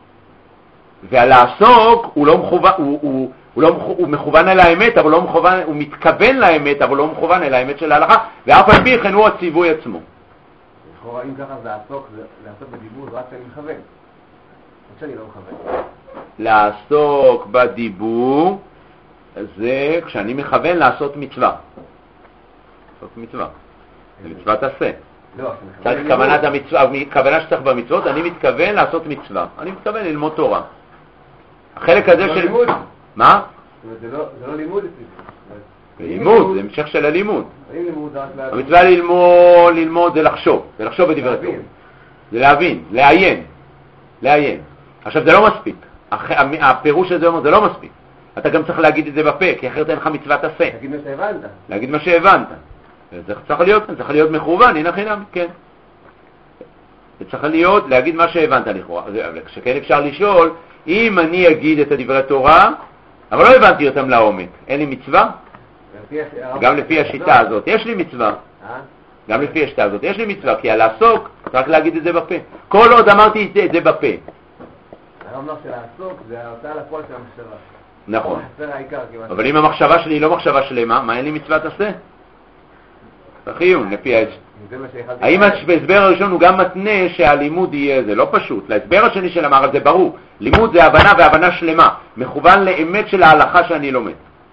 והלעסוק הוא לא מכוון, הוא מכוון אל האמת, אבל לא מכוון, הוא מתכוון לאמת, אבל לא מכוון אל האמת של ההלכה, ואף על פי כן הוא הציווי עצמו.
אם ככה זה לעסוק בדיבור, זה רק שאני מכוון. רק שאני לא מכוון.
לעסוק בדיבור זה כשאני מכוון לעשות מצווה. לעשות מצווה. זה מצוות עשה.
לא,
צריך כוונת המצווה, כוונה שצריך במצוות, אני מתכוון לעשות מצווה. אני מתכוון ללמוד תורה. החלק הזה של...
לימוד.
מה?
זה לא לימוד.
לימוד, זה המשך של הלימוד.
אם לימוד רק להבין.
המצווה ללמוד זה לחשוב, זה לחשוב בדברי תורה. זה להבין, לעיין. עכשיו זה לא מספיק, הפירוש הזה אומר זה לא מספיק. אתה גם צריך להגיד את זה בפה, כי אחרת אין לך מצוות עשה. להגיד מה שהבנת. זה צריך להיות מכוון, הנה חינם, כן. זה צריך להיות להגיד מה שהבנת לכאורה. כשכן אפשר לשאול, אם אני אגיד את הדברי תורה, אבל לא הבנתי אותם לעומק, אין לי מצווה? גם לפי השיטה הזאת יש לי מצווה. גם לפי השיטה הזאת יש לי מצווה, כי על לעסוק, רק להגיד את זה בפה. כל עוד אמרתי את זה בפה.
הרב אומר שלעסוק זה ההוצאה לפועל של המחשבה.
נכון. אבל אם המחשבה שלי היא לא מחשבה שלמה, מה אין לי מצוות עשה? חיון, לפי האש. האם ההסבר הראשון הוא גם מתנה שהלימוד יהיה, זה לא פשוט. להסבר השני של המהר"ל זה ברור. לימוד זה הבנה והבנה שלמה, מכוון לאמת של ההלכה שאני לומד.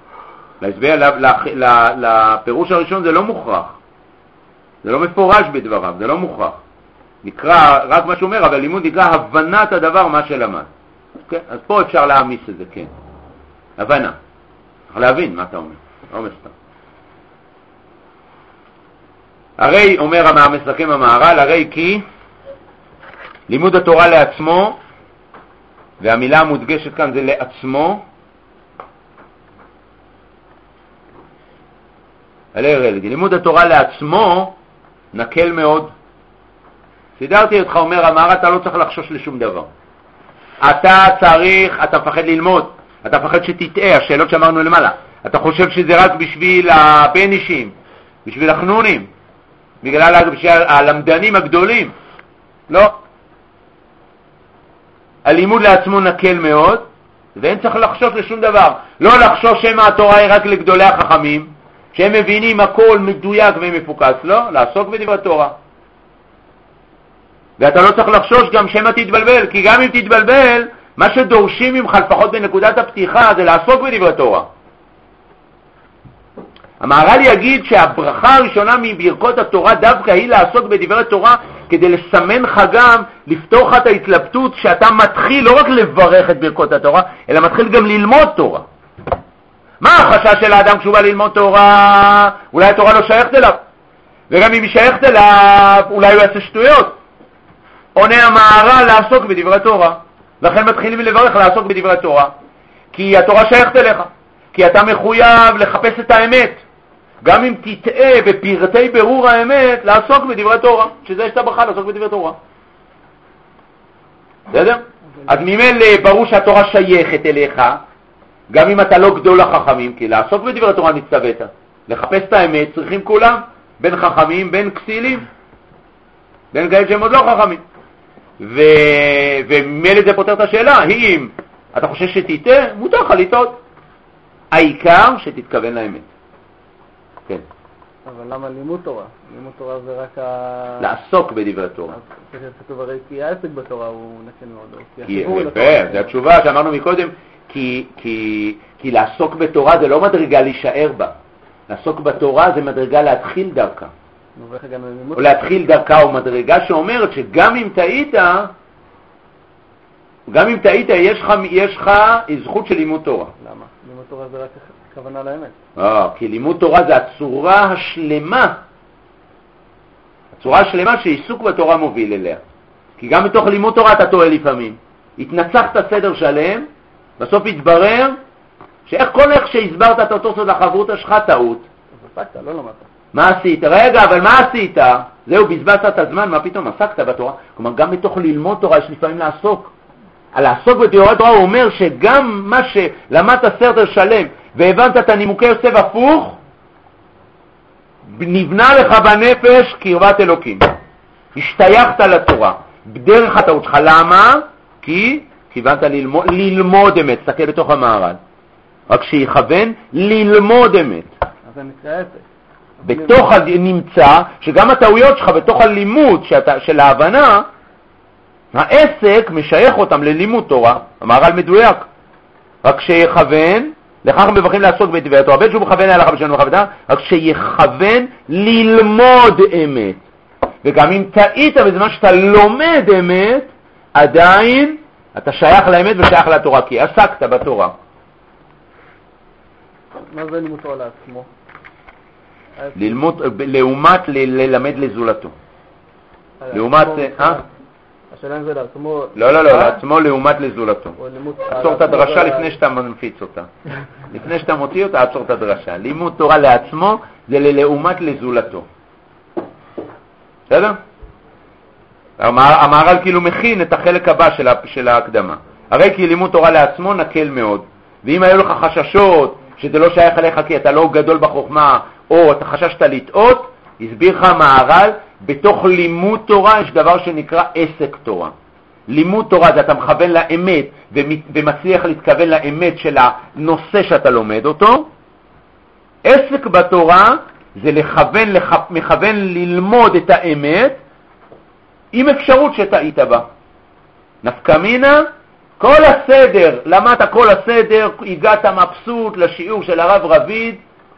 לפירוש הראשון זה לא מוכרח. זה לא מפורש בדבריו, זה לא מוכרח. נקרא רק מה שאומר, אבל לימוד נקרא הבנת הדבר מה שלמד. כן? אז פה אפשר להעמיס את זה, כן. הבנה. צריך להבין מה אתה אומר. לא מסתם. הרי, אומר המסכם המהר"ל, הרי כי לימוד התורה לעצמו, והמילה המודגשת כאן זה לעצמו, לימוד התורה לעצמו נקל מאוד. סידרתי אותך, אומר המהר"ל, אתה לא צריך לחשוש לשום דבר. אתה מפחד ללמוד, אתה מפחד שתטעה, השאלות שאמרנו למעלה. אתה חושב שזה רק בשביל הבנישים, בשביל החנונים, בגלל הלמדנים הגדולים. לא. הלימוד לעצמו נקל מאוד, ואין צריך לחשוש לשום דבר. לא לחשוש שמה התורה היא רק לגדולי החכמים, שהם מבינים הכל מדויק ומפוקס, לא, לעסוק בדברי תורה. ואתה לא צריך לחשוש גם שמה תתבלבל, כי גם אם תתבלבל, מה שדורשים ממך לפחות בנקודת הפתיחה זה לעסוק בדברי תורה. המהר"ל יגיד שהברכה הראשונה מברכות התורה דווקא היא לעסוק בדברי תורה, כדי לסמן לך גם, לפתוח את ההתלבטות שאתה מתחיל לא רק לברך את ברכות התורה, אלא מתחיל גם ללמוד תורה. מה החשש של האדם כשהוא בא ללמוד תורה? אולי התורה לא שייכת אליו, וגם אם היא שייכת אליו, אולי הוא יעשה שטויות. עונה המהר"ל לעסוק בדברי תורה, לכן מתחילים לברך לעסוק בדברי תורה, כי התורה שייכת אליך, כי אתה מחויב לחפש את האמת, גם אם תטעה בפרטי ברור האמת, לעסוק בדברי תורה, שזה יש את הברכה לעסוק בדברי תורה. בסדר? אז ממילא ברור שהתורה שייכת אליך, גם אם אתה לא גדול החכמים, כי לעסוק בדברי תורה נצטוות. לחפש את האמת צריכים כולם, בין חכמים, בין כסילים, בין כאלה שהם עוד לא חכמים. וממילא זה פותר את השאלה, אם אתה חושב שתטעה, מותר לך לטעות. העיקר שתתכוון לאמת. כן.
אבל למה לימוד תורה? לימוד תורה זה רק
לעסוק בדברי תורה.
זה כתוב הרי כי העסק בתורה הוא נקן
יפה,
מאוד.
זו התשובה שאמרנו מקודם, כי לעסוק בתורה זה לא מדרגה להישאר בה. לעסוק בתורה זה מדרגה להתחיל דרכה. או להתחיל דרכה או מדרגה שאומרת שגם אם טעית, יש לך זכות של לימוד תורה.
למה? לימוד תורה זה רק כוונה לאמת.
כי לימוד תורה זה הצורה השלמה. הצורה השלמה שעיסוק בתורה מוביל אליה. כי גם בתוך לימוד תורה אתה טועה לפעמים. התנצחת סדר שלם, בסוף התברר שאיך כל איך שהסברת את אותו סוד לחברותא שלך טעות.
אז עסקת, לא למדת.
מה עשית? רגע, אבל מה עשית? זהו, בזבזת את הזמן, מה פתאום עסקת בתורה? כלומר, גם בתוך ללמוד תורה יש לפעמים לעסוק. על לעסוק בתורה תורה הוא אומר שגם מה שלמדת סדר שלם והבנת את הנימוקי יוסף הפוך, נבנה לך בנפש קרבת אלוקים. השתייכת לתורה. בדרך הטעות שלך. למה? כי כיוונת ללמוד אמת. תסתכל בתוך המהר"ל. רק שיכוון ללמוד אמת.
אז זה נקרא עסק.
בתוך נמצא שגם הטעויות שלך בתוך הלימוד של ההבנה, העסק משייך אותם ללימוד תורה. המהר"ל מדויק. רק שיכוון, לכך מברכים לעסוק בדברי תורה, בין שהוא מכוון להלכה ושאינו מכוון, רק שיכוון ללמוד אמת. וגם אם טעית בזמן שאתה לומד אמת, עדיין אתה שייך לאמת ושייך לתורה, כי עסקת בתורה.
מה זה לימוד תורה לעצמו?
לעומת ללמד לזולתו. לעומת,
השאלה אם זה לעצמו...
לא, לעצמו לעומת לזולתו. עצור את הדרשה לפני שאתה מנפיץ אותה. לפני שאתה מוציא אותה, עצור את הדרשה. לימוד תורה לעצמו זה לעומת לזולתו. בסדר? המהר"ל כאילו מכין את החלק הבא של ההקדמה. הרי כי לימוד תורה לעצמו נקל מאוד. ואם היו לך חששות שזה לא שייך עליך כי אתה לא גדול בחוכמה, או אתה חששת לטעות, הסביר לך המהר"ל, בתוך לימוד תורה יש דבר שנקרא עסק תורה. לימוד תורה זה אתה מכוון לאמת ומצליח להתכוון לאמת של הנושא שאתה לומד אותו. עסק בתורה זה מכוון ללמוד את האמת עם אפשרות שטעית בה. נפקא מינה, כל הסדר, למדת כל הסדר, הגעת מבסוט לשיעור של הרב רביד,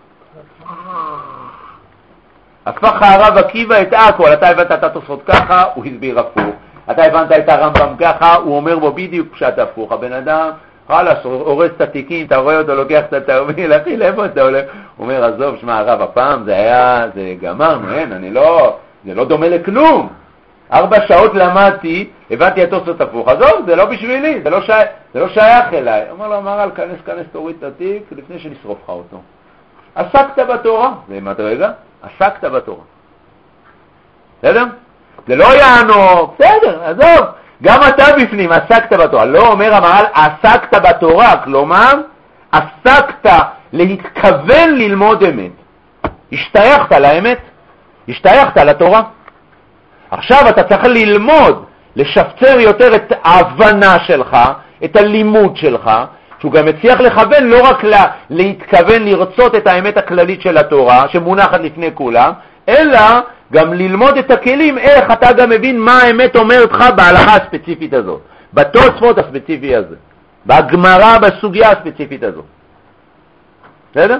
הפך הרב עקיבא את הכל, אתה הבנת את התוספות ככה, הוא הסביר הפוך. אתה הבנת את הרמב"ם ככה, הוא אומר בו בדיוק פשט הפוך. הבן אדם, חלאס, הורס את התיקים, אתה רואה אותו, לוקח את התרמיל, אחי, לאיפה אתה הולך? הוא אומר, עזוב, שמע הרב, הפעם זה גמרנו, אין, זה לא דומה לכלום. 4 שעות למדתי, הבנתי את התוספות הפוך. עזוב, זה לא בשבילי, זה לא שייך אליי. אומר לו, אמר, כנס, תוריד את התיק, לפני שנשרוף לך אותו. עסקת בתורה, זה מדרגה, עסקת בתורה. בסדר? זה לא יענו, בסדר, עזוב, גם אתה בפנים עסקת בתורה. לא אומר המהר"ל, עסקת בתורה, כלומר, עסקת להתכוון ללמוד אמת. השתייכת לאמת, השתייכת לתורה. עכשיו אתה צריך ללמוד, לשפצר יותר את ההבנה שלך, את הלימוד שלך, שהוא גם מצליח לכוון לא רק להתכוון לרצות את האמת הכללית של התורה, שמונחת לפני כולם, אלא גם ללמוד את הכלים, איך אתה גם מבין מה האמת אומרת לך בהלכה הספציפית הזאת, בתוספות הספציפי הזה, בהגמרא בסוגיה הספציפית הזאת. בסדר?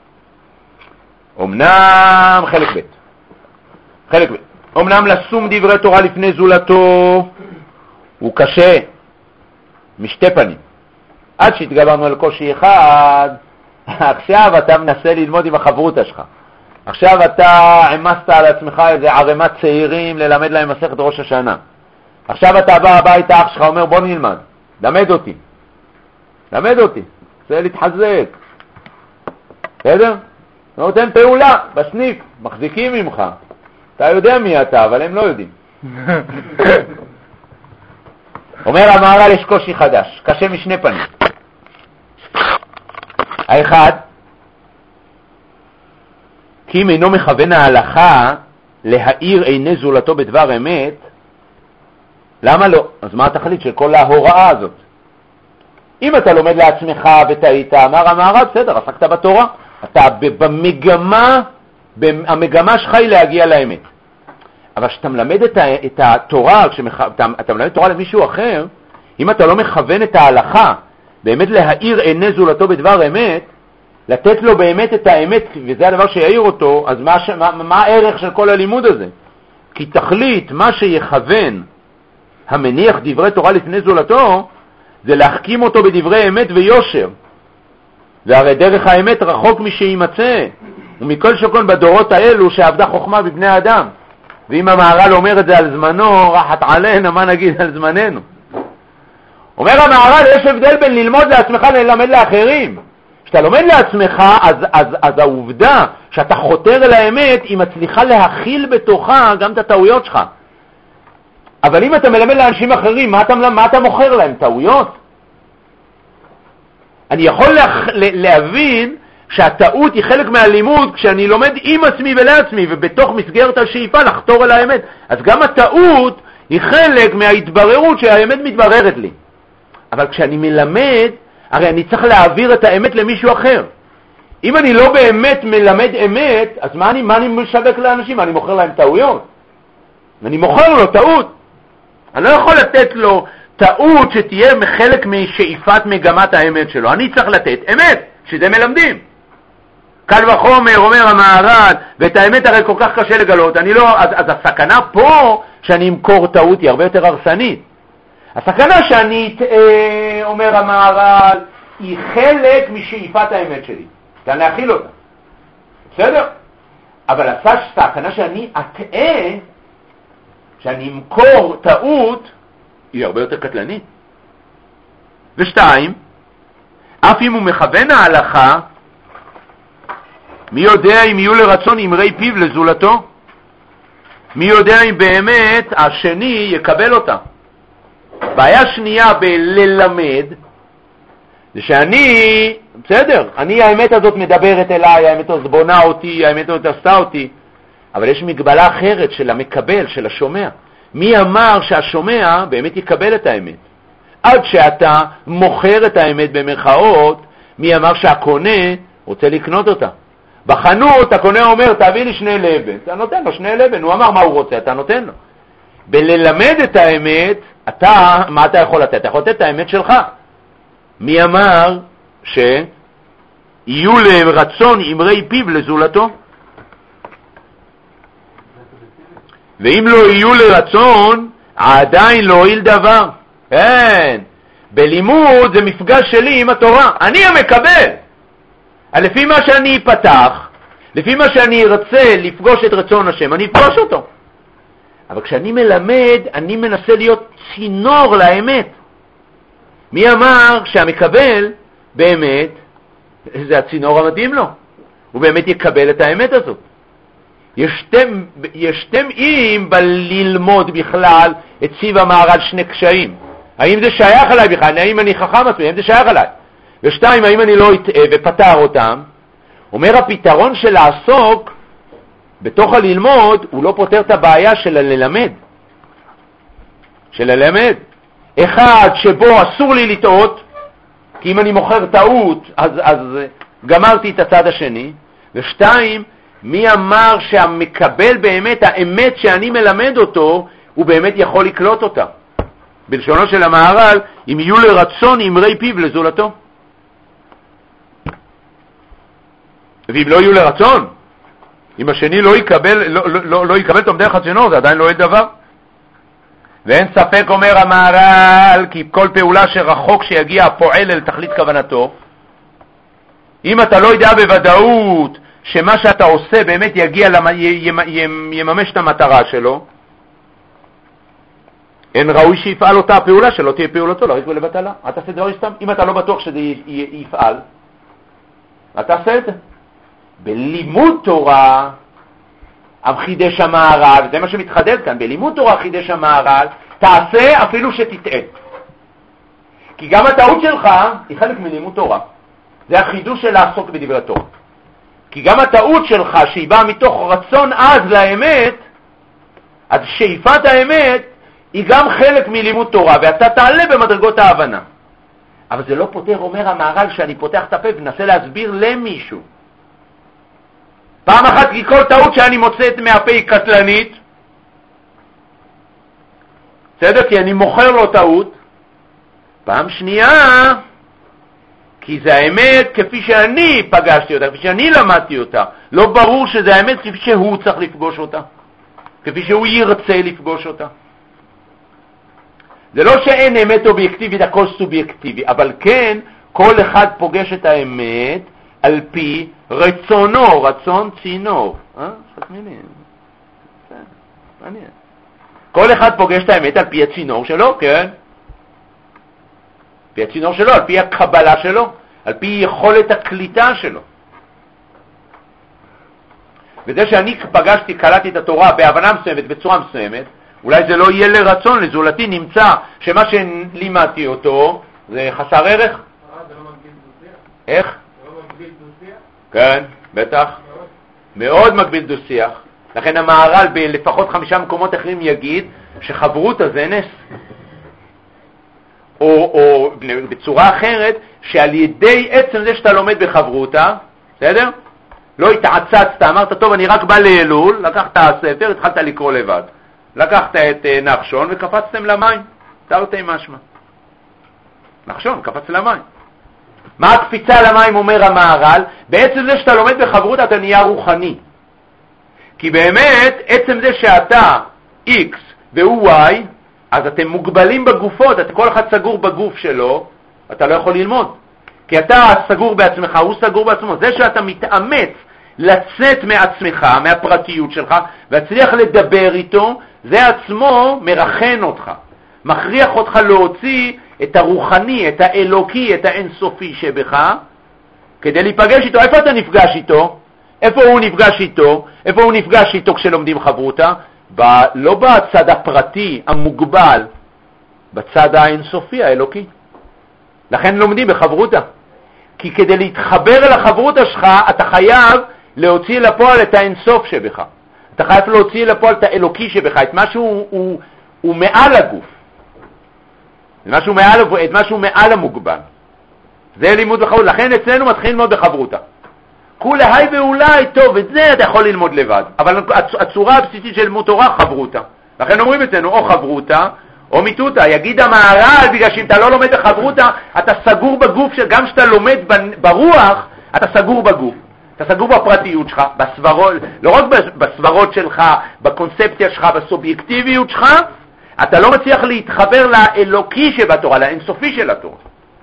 אמנם חלק ב' אמנם לשום דברי תורה לפני זולתו הוא קשה משתי פנים. עד שהתגברנו על קושי אחד, עכשיו אתה מנסה ללמוד עם החברותה שלך. עכשיו אתה עמסת על עצמך איזה ערימת צעירים ללמד להם מסכת ראש השנה. עכשיו אתה בא הביתה, אח שלך אומר בוא נלמד, למד אותי. זה להתחזק. בסדר? נותן פעולה בסניף, מחזיקים ממך. אתה יודע מי אתה, אבל הם לא יודעים. אומר המהר"ל, יש קושי חדש, קשה משני פנים. האחד, כי אם אינו מכוון ההלכה להאיר עיני זולתו בדבר אמת, למה לא? אז מה התכלית של כל ההוראה הזאת? אם אתה לומד לעצמך וטעית, אמר המהר"ל, בסדר, עסקת בתורה. אתה המגמה שלך היא להגיע לאמת. אבל כשאתה מלמד את התורה, אתה מלמד תורה למישהו אחר, אם אתה לא מכוון את ההלכה, באמת להאיר עיני זולתו בדבר אמת, לתת לו באמת את האמת, וזה הדבר שיעיר אותו, אז מה הערך של כל הלימוד הזה? כי תכלית, מה שיכוון המניח דברי תורה לפני זולתו, זה להחכים אותו בדברי אמת ויושר. והרי דרך האמת רחוק משימצא, ומכל שכון בדורות האלו שעבדה חוכמה בבני האדם. ואם המהר"ל אומר את זה על זמנו, רחת עלינו, מה נגיד על זמננו? אומר המהר"ל, יש הבדל בין ללמוד לעצמך ללמד לאחרים. כשאתה לומד לעצמך, אז העובדה שאתה חותר אל האמת, היא מצליחה להכיל בתוכה גם את הטעויות שלך. אבל אם אתה מלמד לאנשים אחרים, מה אתה מוכר להם? טעויות? אני יכול להבין שהטעות היא חלק מהלימוד כשאני לומד עם עצמי ולעצמי, ובתוך מסגרת השאיפה לחתור אל האמת. אז גם הטעות היא חלק מההתבררות שהאמת מתבררת לי. אבל כשאני מלמד, הרי אני צריך להעביר את האמת למישהו אחר. אם אני לא באמת מלמד אמת, אז מה אני משווק לאנשים? אני מוכר להם טעויות. אני מוכר לו טעות. אני לא יכול לתת לו טעות שתהיה חלק משאיפת מגמת האמת שלו. אני צריך לתת אמת, שזה מלמדים. קל וחומר, אומר המהר"ל, ואת האמת הרי כל כך קשה לגלות. אז הסכנה פה שאני אמכור טעות היא הרבה יותר הרסנית. הסכנה שאני אומר המהר"ל היא חלק משאיפת האמת שלי.
ניתן להכיל אותה. בסדר? אבל הסכנה שאני אטעה, שאני אמכור טעות, היא הרבה יותר קטלנית. ושתיים, אף אם הוא מכוון ההלכה, מי יודע אם יהיו לרצון אמרי פיו לזולתו? מי יודע אם באמת השני יקבל אותה? בעיה שנייה בללמד, זה שאני, בסדר, האמת הזאת מדברת אליי, האמת הזאת בונה אותי, האמת הזאת עשתה אותי, אבל יש מגבלה אחרת של המקבל, של השומע. מי אמר שהשומע באמת יקבל את האמת? עד שאתה מוכר את האמת במרכאות, מי אמר שהקונה רוצה לקנות אותה? בחנות הקונה אומר, תביא לי 2 לבן. אתה נותן לו 2 לבן, הוא אמר מה הוא רוצה, אתה נותן לו. בללמד את האמת, מה אתה יכול לתת? אתה יכול לתת את האמת שלך. מי אמר שיהיו לרצון אמרי פיו לזולתו? ואם לא יהיו לרצון, עדיין לא הועיל דבר. כן, בלימוד זה מפגש שלי עם התורה. אני המקבל. לפי מה שאני אפתח, לפי מה שאני ארצה לפגוש את רצון השם, אני אפגוש אותו. אבל כשאני מלמד, אני מנסה להיות צינור לאמת. מי אמר שהמקבל באמת, זה הצינור המתאים לו. הוא באמת יקבל את האמת הזאת. יש תמאים בללמוד בכלל את סיב המהר"ל 2 קשיים. האם זה שייך עליי בכלל? האם אני חכם עצמי? האם זה שייך עליי? ושתיים, האם אני לא אטעה ופתר אותם? אומר הפתרון של לעסוק בתוך הללמוד, הוא לא פותר את הבעיה של הללמד. של הלמד. אחד, שבו אסור לי לטעות, כי אם אני מוכר טעות, אז גמרתי את הצד השני. ושתיים, מי אמר שהמקבל באמת, האמת שאני מלמד אותו, הוא באמת יכול לקלוט אותה. בלשונו של המהר"ל, אם יהיו לרצון אמרי פיו לזולתו. ואם לא יהיו לרצון, אם השני לא יקבל תום דרך הצינור, זה עדיין לא יהיה דבר. ואין ספק, אומר המהר"ל, כי כל פעולה שרחוק שיגיע הפועל אל תכלית כוונתו, אם אתה לא יודע בוודאות שמה שאתה עושה באמת יממש את המטרה שלו, אין ראוי שיפעל אותה הפעולה שלו, תהיה פעולתו, לא ריק ולבטלה. אתה עושה דבר סתם, אם אתה לא בטוח שזה יפעל, אתה עושה את זה. בלימוד תורה, חידש המהר"ל, זה מה שמתחדד כאן, בלימוד תורה חידש המהר"ל, תעשה אפילו שתטעה. כי גם הטעות שלך היא חלק מלימוד תורה. זה החידוש של לעסוק בדברי תורה. כי גם הטעות שלך, שהיא באה מתוך רצון עז לאמת, אז שאיפת האמת, היא גם חלק מלימוד תורה, ואתה תעלה במדרגות ההבנה. אבל זה לא פותר, אומר המהר"ל, שאני פותח את הפה ונסה להסביר למישהו. פעם אחת, כי כל טעות שאני מוצאת מהפה היא קטלנית, בסדר? כי אני מוכר לו טעות. פעם שנייה, כי זה האמת כפי שאני פגשתי אותה, כפי שאני למדתי אותה. לא ברור שזה האמת כפי שהוא צריך לפגוש אותה, כפי שהוא ירצה לפגוש אותה. זה לא שאין אמת אובייקטיבית, הכל סובייקטיבי, אבל כן, כל אחד פוגש את האמת על פי רצונו, רצון צינור. שחק מילים. מעניין. כל אחד פוגש את האמת על פי הצינור שלו, כן? על פי הצינור שלו, על פי הקבלה שלו, על פי יכולת הקליטה שלו. וזה שאני פגשתי, קלטתי את התורה בהבנה מסוימת, בצורה מסוימת, אולי זה לא יהיה לרצון, לזולתי נמצא שמה שלימדתי אותו זה חסר ערך.
זה לא מגביל דו-שיח?
איך?
זה לא מגביל דו-שיח?
כן, בטח. מאוד מגביל דו-שיח. לכן המהר"ל בלפחות 5 מקומות אחרים יגיד שחברות הזה נס. או בצורה אחרת, שעל ידי עצם זה שאתה לומד בחברותה, בסדר? לא התעצצת, אמרת, טוב, אני רק בא לאלול, לקחת הספר, התחלת לקרוא לבד. לקחת את נחשון וקפצתם למים, תרתי משמע. נחשון, קפץ למים. מה הקפיצה למים אומר המהר"ל? בעצם זה שאתה לומד בחברות אתה נהיה רוחני. כי באמת, עצם זה שאתה X והוא Y, אז אתם מוגבלים בגופות, כל אחד סגור בגוף שלו, אתה לא יכול ללמוד. כי אתה סגור בעצמך, הוא סגור בעצמו. זה שאתה מתאמץ לצאת מעצמך, מהפרטיות שלך, והצליח לדבר איתו, זה עצמו מרחן אותך, מכריח אותך להוציא את הרוחני, את האלוקי, את האינסופי שבך, כדי להיפגש איתו. איפה אתה נפגש איתו? איפה הוא נפגש איתו? איפה הוא נפגש איתו כשלומדים חברותה? לא בצד הפרטי, המוגבל, בצד האינסופי, האלוקי. לכן לומדים בחברותה. כי כדי להתחבר אל החברותה שלך, אתה חייב להוציא לפועל את האינסוף שבך. אתה חייב להוציא לפועל את האלוקי שבך, את משהו הוא מעל הגוף. את משהו מעל המוגבל. זה לימוד בחברותה. לכן אצלנו מתחיל ללמוד בחברותה. כולה היי ואולי, טוב, את זה אתה יכול ללמוד לבד. אבל הצורה הבסיסית של לימוד תורה, חברותה. לכן אומרים אצלנו, או חברותה, או מיתותה. יגיד המהר"ל, בגלל שאם אתה לא לומד בחברותה, אתה סגור בגוף, גם כשאתה לומד ברוח, אתה סגור בגוף. אתה סגור בפרטיות שלך, בסברות, לא רק בסברות שלך, בקונספציה שלך, בסובייקטיביות שלך, אתה לא מצליח להתחבר לאלוקי שבתורה, לאינסופי של התורה.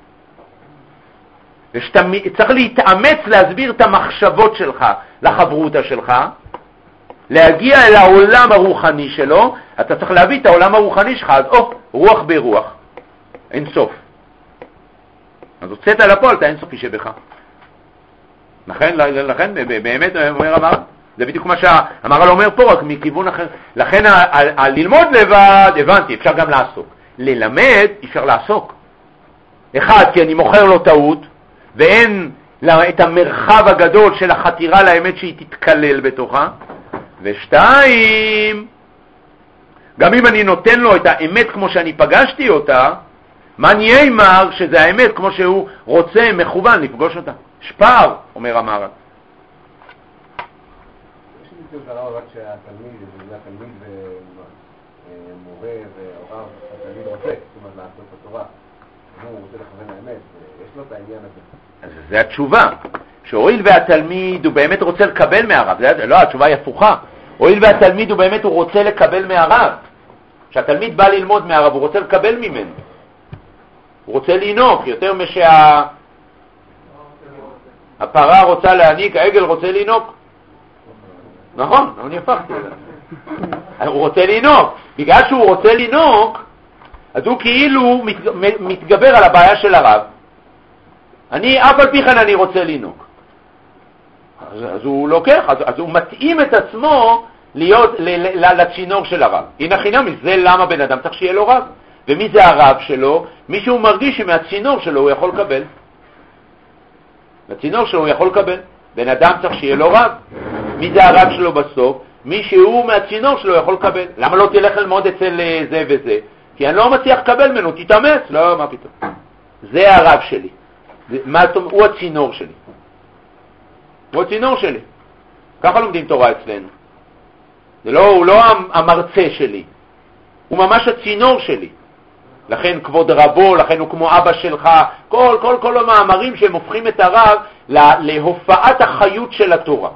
ושאתה צריך להתאמץ להסביר את המחשבות שלך לחברותה שלך, להגיע אל העולם הרוחני שלו, אתה צריך להביא את העולם הרוחני שלך, אז רוח ברוח, אינסוף. אז הוצאת לפועל את האינסופי שבך. לכן באמת אומר המהר"ל, זה בדיוק מה שהמהר"ל אומר פה, רק מכיוון אחר. לכן ללמוד לבד, הבנתי, אפשר גם לעסוק. ללמד, אפשר לעסוק. אחד, כי אני מוכר לו טעות, ואין את המרחב הגדול של החתירה לאמת שהיא תתקלל בתוכה. ושתיים, גם אם אני נותן לו את האמת כמו שאני פגשתי אותה, מה נאמר שזה האמת כמו שהוא רוצה, מכוון לפגוש אותה. שפר, אומר המהר"ל.
יש לי ניסיון קרה רק שהתלמיד, זה התלמיד ומורה והוריו, התלמיד רוצה, זאת אומרת, לעשות את התורה. הוא רוצה לכוון האמת, יש לו את העניין הזה.
אז זה התשובה. שהואיל והתלמיד הוא באמת רוצה לקבל מהרב, לא, התשובה היא הפוכה. הואיל והתלמיד הוא באמת רוצה לקבל מהרב. כשהתלמיד בא ללמוד מהרב, הוא רוצה לקבל ממנו. הוא רוצה לינוק, יותר הפרה רוצה להעניק, העגל רוצה לינוק. נכון, אני הפכתי אליו. הוא רוצה לינוק. בגלל שהוא רוצה לינוק, אז הוא כאילו מתגבר על הבעיה של הרב. אף על פי כן אני רוצה לינוק. אז הוא לוקח, אז הוא מתאים את עצמו להיות לצינור של הרב. הנה חינם, זה למה בן אדם צריך שיהיה לו רב. ומי זה הרב שלו? מי שהוא מרגיש שמהצינור שלו הוא יכול לקבל. מהצינור שלו הוא יכול לקבל. בן אדם צריך שיהיה לו רב. מי זה הרב שלו בסוף? מי שהוא מהצינור שלו יכול לקבל. למה לא תלך ללמוד אצל זה וזה? כי אני לא מצליח לקבל ממנו, תתאמץ. לא, מה פתאום. זה הרב שלי. הוא הצינור שלי. הוא הצינור שלי. ככה לומדים תורה אצלנו. הוא לא המרצה שלי. הוא ממש הצינור שלי. לכן כבוד רבו, לכן הוא כמו אבא שלך. כל המאמרים שהם הופכים את הרב להופעת החיות של התורה.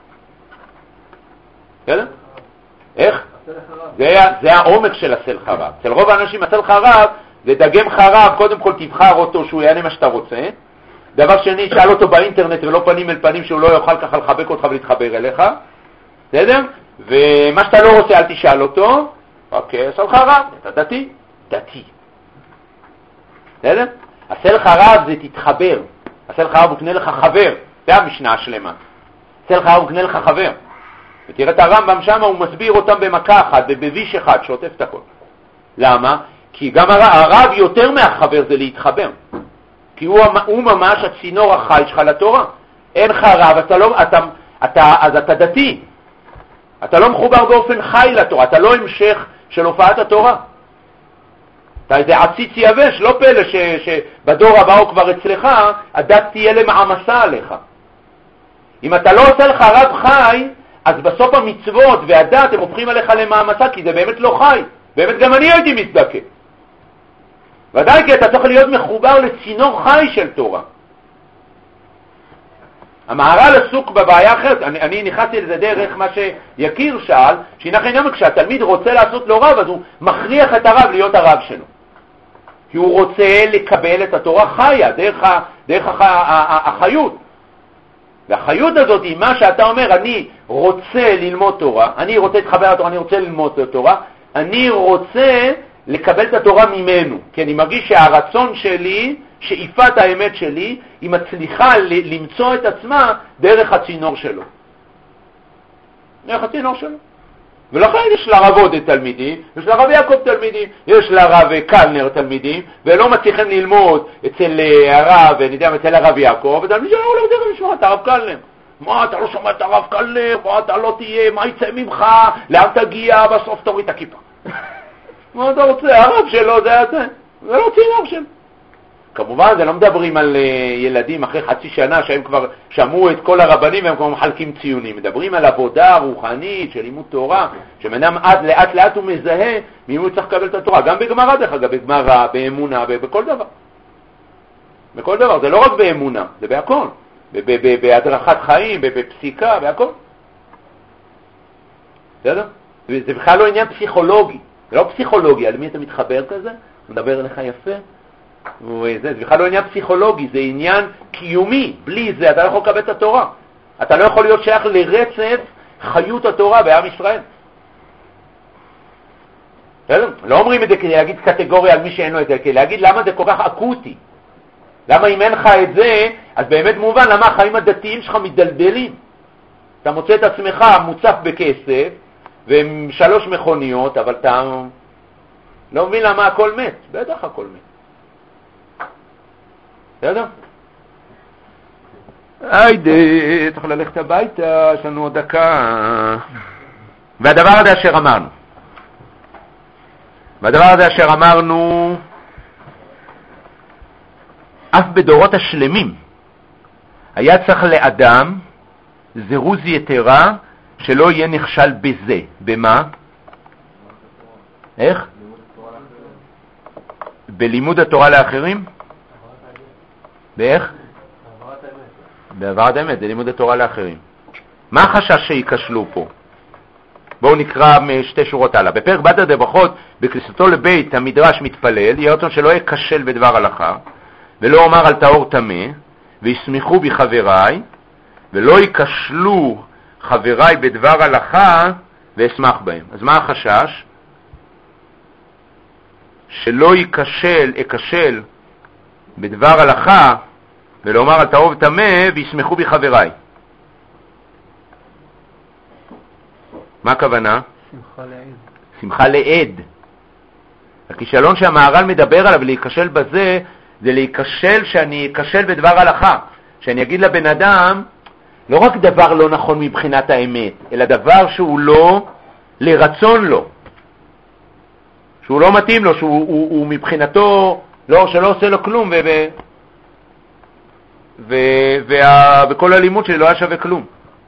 בסדר? איך? זה העומק של הסל חרב. אצל רוב האנשים הסל חרב זה דגם חרב, קודם כל תבחר אותו שהוא יענה מה שאתה רוצה. דבר שני, שאל אותו באינטרנט ולא פנים אל פנים שהוא לא יוכל ככה לחבק אותך ולהתחבר אליך. בסדר? ומה שאתה לא רוצה אל תשאל אותו. אוקיי, הסל חרב, אתה דתי. דתי. בסדר? הסל חרב זה תתחבר. הסל חרב הוא קנה לך חבר. זה המשנה השלמה. הסל חרב הוא קנה לך חבר. ותראה את הרמב"ם שם, הוא מסביר אותם במכה אחת, בביש אחד, שעוטף את הכל. למה? כי גם הרב יותר מהחבר זה להתחבר. כי הוא ממש הצינור החי שלך לתורה. אין לך רב, אז אתה דתי. אתה לא מחובר באופן חי לתורה, אתה לא המשך של הופעת התורה. אתה איזה עציץ יבש, לא פלא שבדור הבא הוא כבר אצלך, הדת תהיה למעמסה עליך. אם אתה לא עושה לך רב חי, אז בסוף המצוות והדת הם הופכים עליך למעמסה, כי זה באמת לא חי. באמת גם אני הייתי מזדקה. ודאי כי אתה צריך להיות מחובר לצינור חי של תורה. המהר"ל עסוק בבעיה אחרת. אני נכנסתי לזה דרך מה שיקיר שאל, שהנה חינם כשהתלמיד רוצה לעשות לו רב, אז הוא מכריח את הרב להיות הרב שלו. כי הוא רוצה לקבל את התורה חיה, דרך החיות. והחיות הזאת היא מה שאתה אומר, אני רוצה ללמוד תורה, אני רוצה להתחבר לתורה, אני רוצה ללמוד את התורה, אני רוצה לקבל את התורה ממנו, כי אני מרגיש שהרצון שלי, שאיפת האמת שלי, היא מצליחה למצוא את עצמה דרך הצינור שלו. דרך הצינור שלו. ולכן יש לרב עודד תלמידים, יש לרב יעקב תלמידים, יש לרב קלנר תלמידים, ולא מצליחים ללמוד אצל הרב, אני יודע, אצל הרב יעקב, ותלמיד שלנו לא יודעים לשמוע את הרב קלנר. מה, אתה לא שומע את הרב קלנר, מה אתה לא תהיה, מה יצא ממך, לאן תגיע, בסוף תוריד את הכיפה. מה אתה רוצה? הרב שלו זה לא צינור שלו. כמובן, זה לא מדברים על ילדים אחרי חצי שנה שהם כבר שמעו את כל הרבנים והם כבר מחלקים ציונים. מדברים על עבודה רוחנית של לימוד תורה, שמנם לאט לאט הוא מזהה מי הוא צריך לקבל את התורה. גם בגמרא דרך אגב, בגמרא, באמונה, בכל דבר. בכל דבר, זה לא רק באמונה, זה בהכל. בהדרכת חיים, בפסיקה, בהכל. בסדר? זה בכלל לא עניין פסיכולוגי. זה לא פסיכולוגי, על מי אתה מתחבר כזה? מדבר אליך יפה. זה בכלל לא עניין פסיכולוגי, זה עניין קיומי. בלי זה אתה לא יכול לקבל את התורה. אתה לא יכול להיות שייך לרצף חיות התורה בעם ישראל. לא אומרים את זה כדי להגיד קטגוריה על מי שאין לו את זה, כדי להגיד למה זה כל כך אקוטי. למה אם אין לך את זה, אז באמת מובן למה החיים הדתיים שלך מתדלדלים. אתה מוצא את עצמך מוצף בכסף ועם 3 מכוניות, אבל אתה לא מבין למה הכל מת. בטח הכל מת. בסדר? היידה, צריך ללכת הביתה, יש לנו עוד דקה. והדבר הזה אשר אמרנו, אף בדורות השלמים היה צריך לאדם זירוז יתרה שלא יהיה נכשל בזה. במה? איך? בלימוד התורה לאחרים? באיך? בעברת האמת, זה לימוד התורה לאחרים. מה החשש שיקשלו פה? בואו נקרא משתי שורות הלאה. בפרק בד הדבחות, בכניסתו לבית המדרש מתפלל, יהיה רצון שלא יקשל בדבר הלכה, ולא אומר על טהור טמא, וישמחו בי חבריי, ולא יקשלו חבריי בדבר הלכה, ואשמח בהם. אז מה החשש? שלא אקשל בדבר הלכה, ולומר על טהור טמא, וישמחו בי חבריי. מה הכוונה? שמחה לעד. הכישלון שהמהר"ל מדבר עליו להיכשל בזה, זה להיכשל שאני אכשל בדבר הלכה. שאני אגיד לבן אדם, לא רק דבר לא נכון מבחינת האמת, אלא דבר שהוא לא לרצון לו. שהוא לא מתאים לו, שהוא מבחינתו, שלא עושה לו כלום, וכל הלימוד שלי לא היה שווה כלום.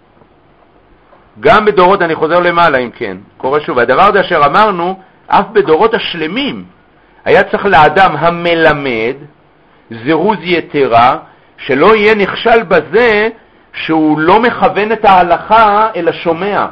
גם בדורות, אני חוזר למעלה אם כן, קורא שוב, הדבר הזה אשר אמרנו, אף בדורות השלמים, היה צריך לאדם המלמד, זירוז יתרה, שלא יהיה נכשל בזה, שהוא לא מכוון את ההלכה אל השומע.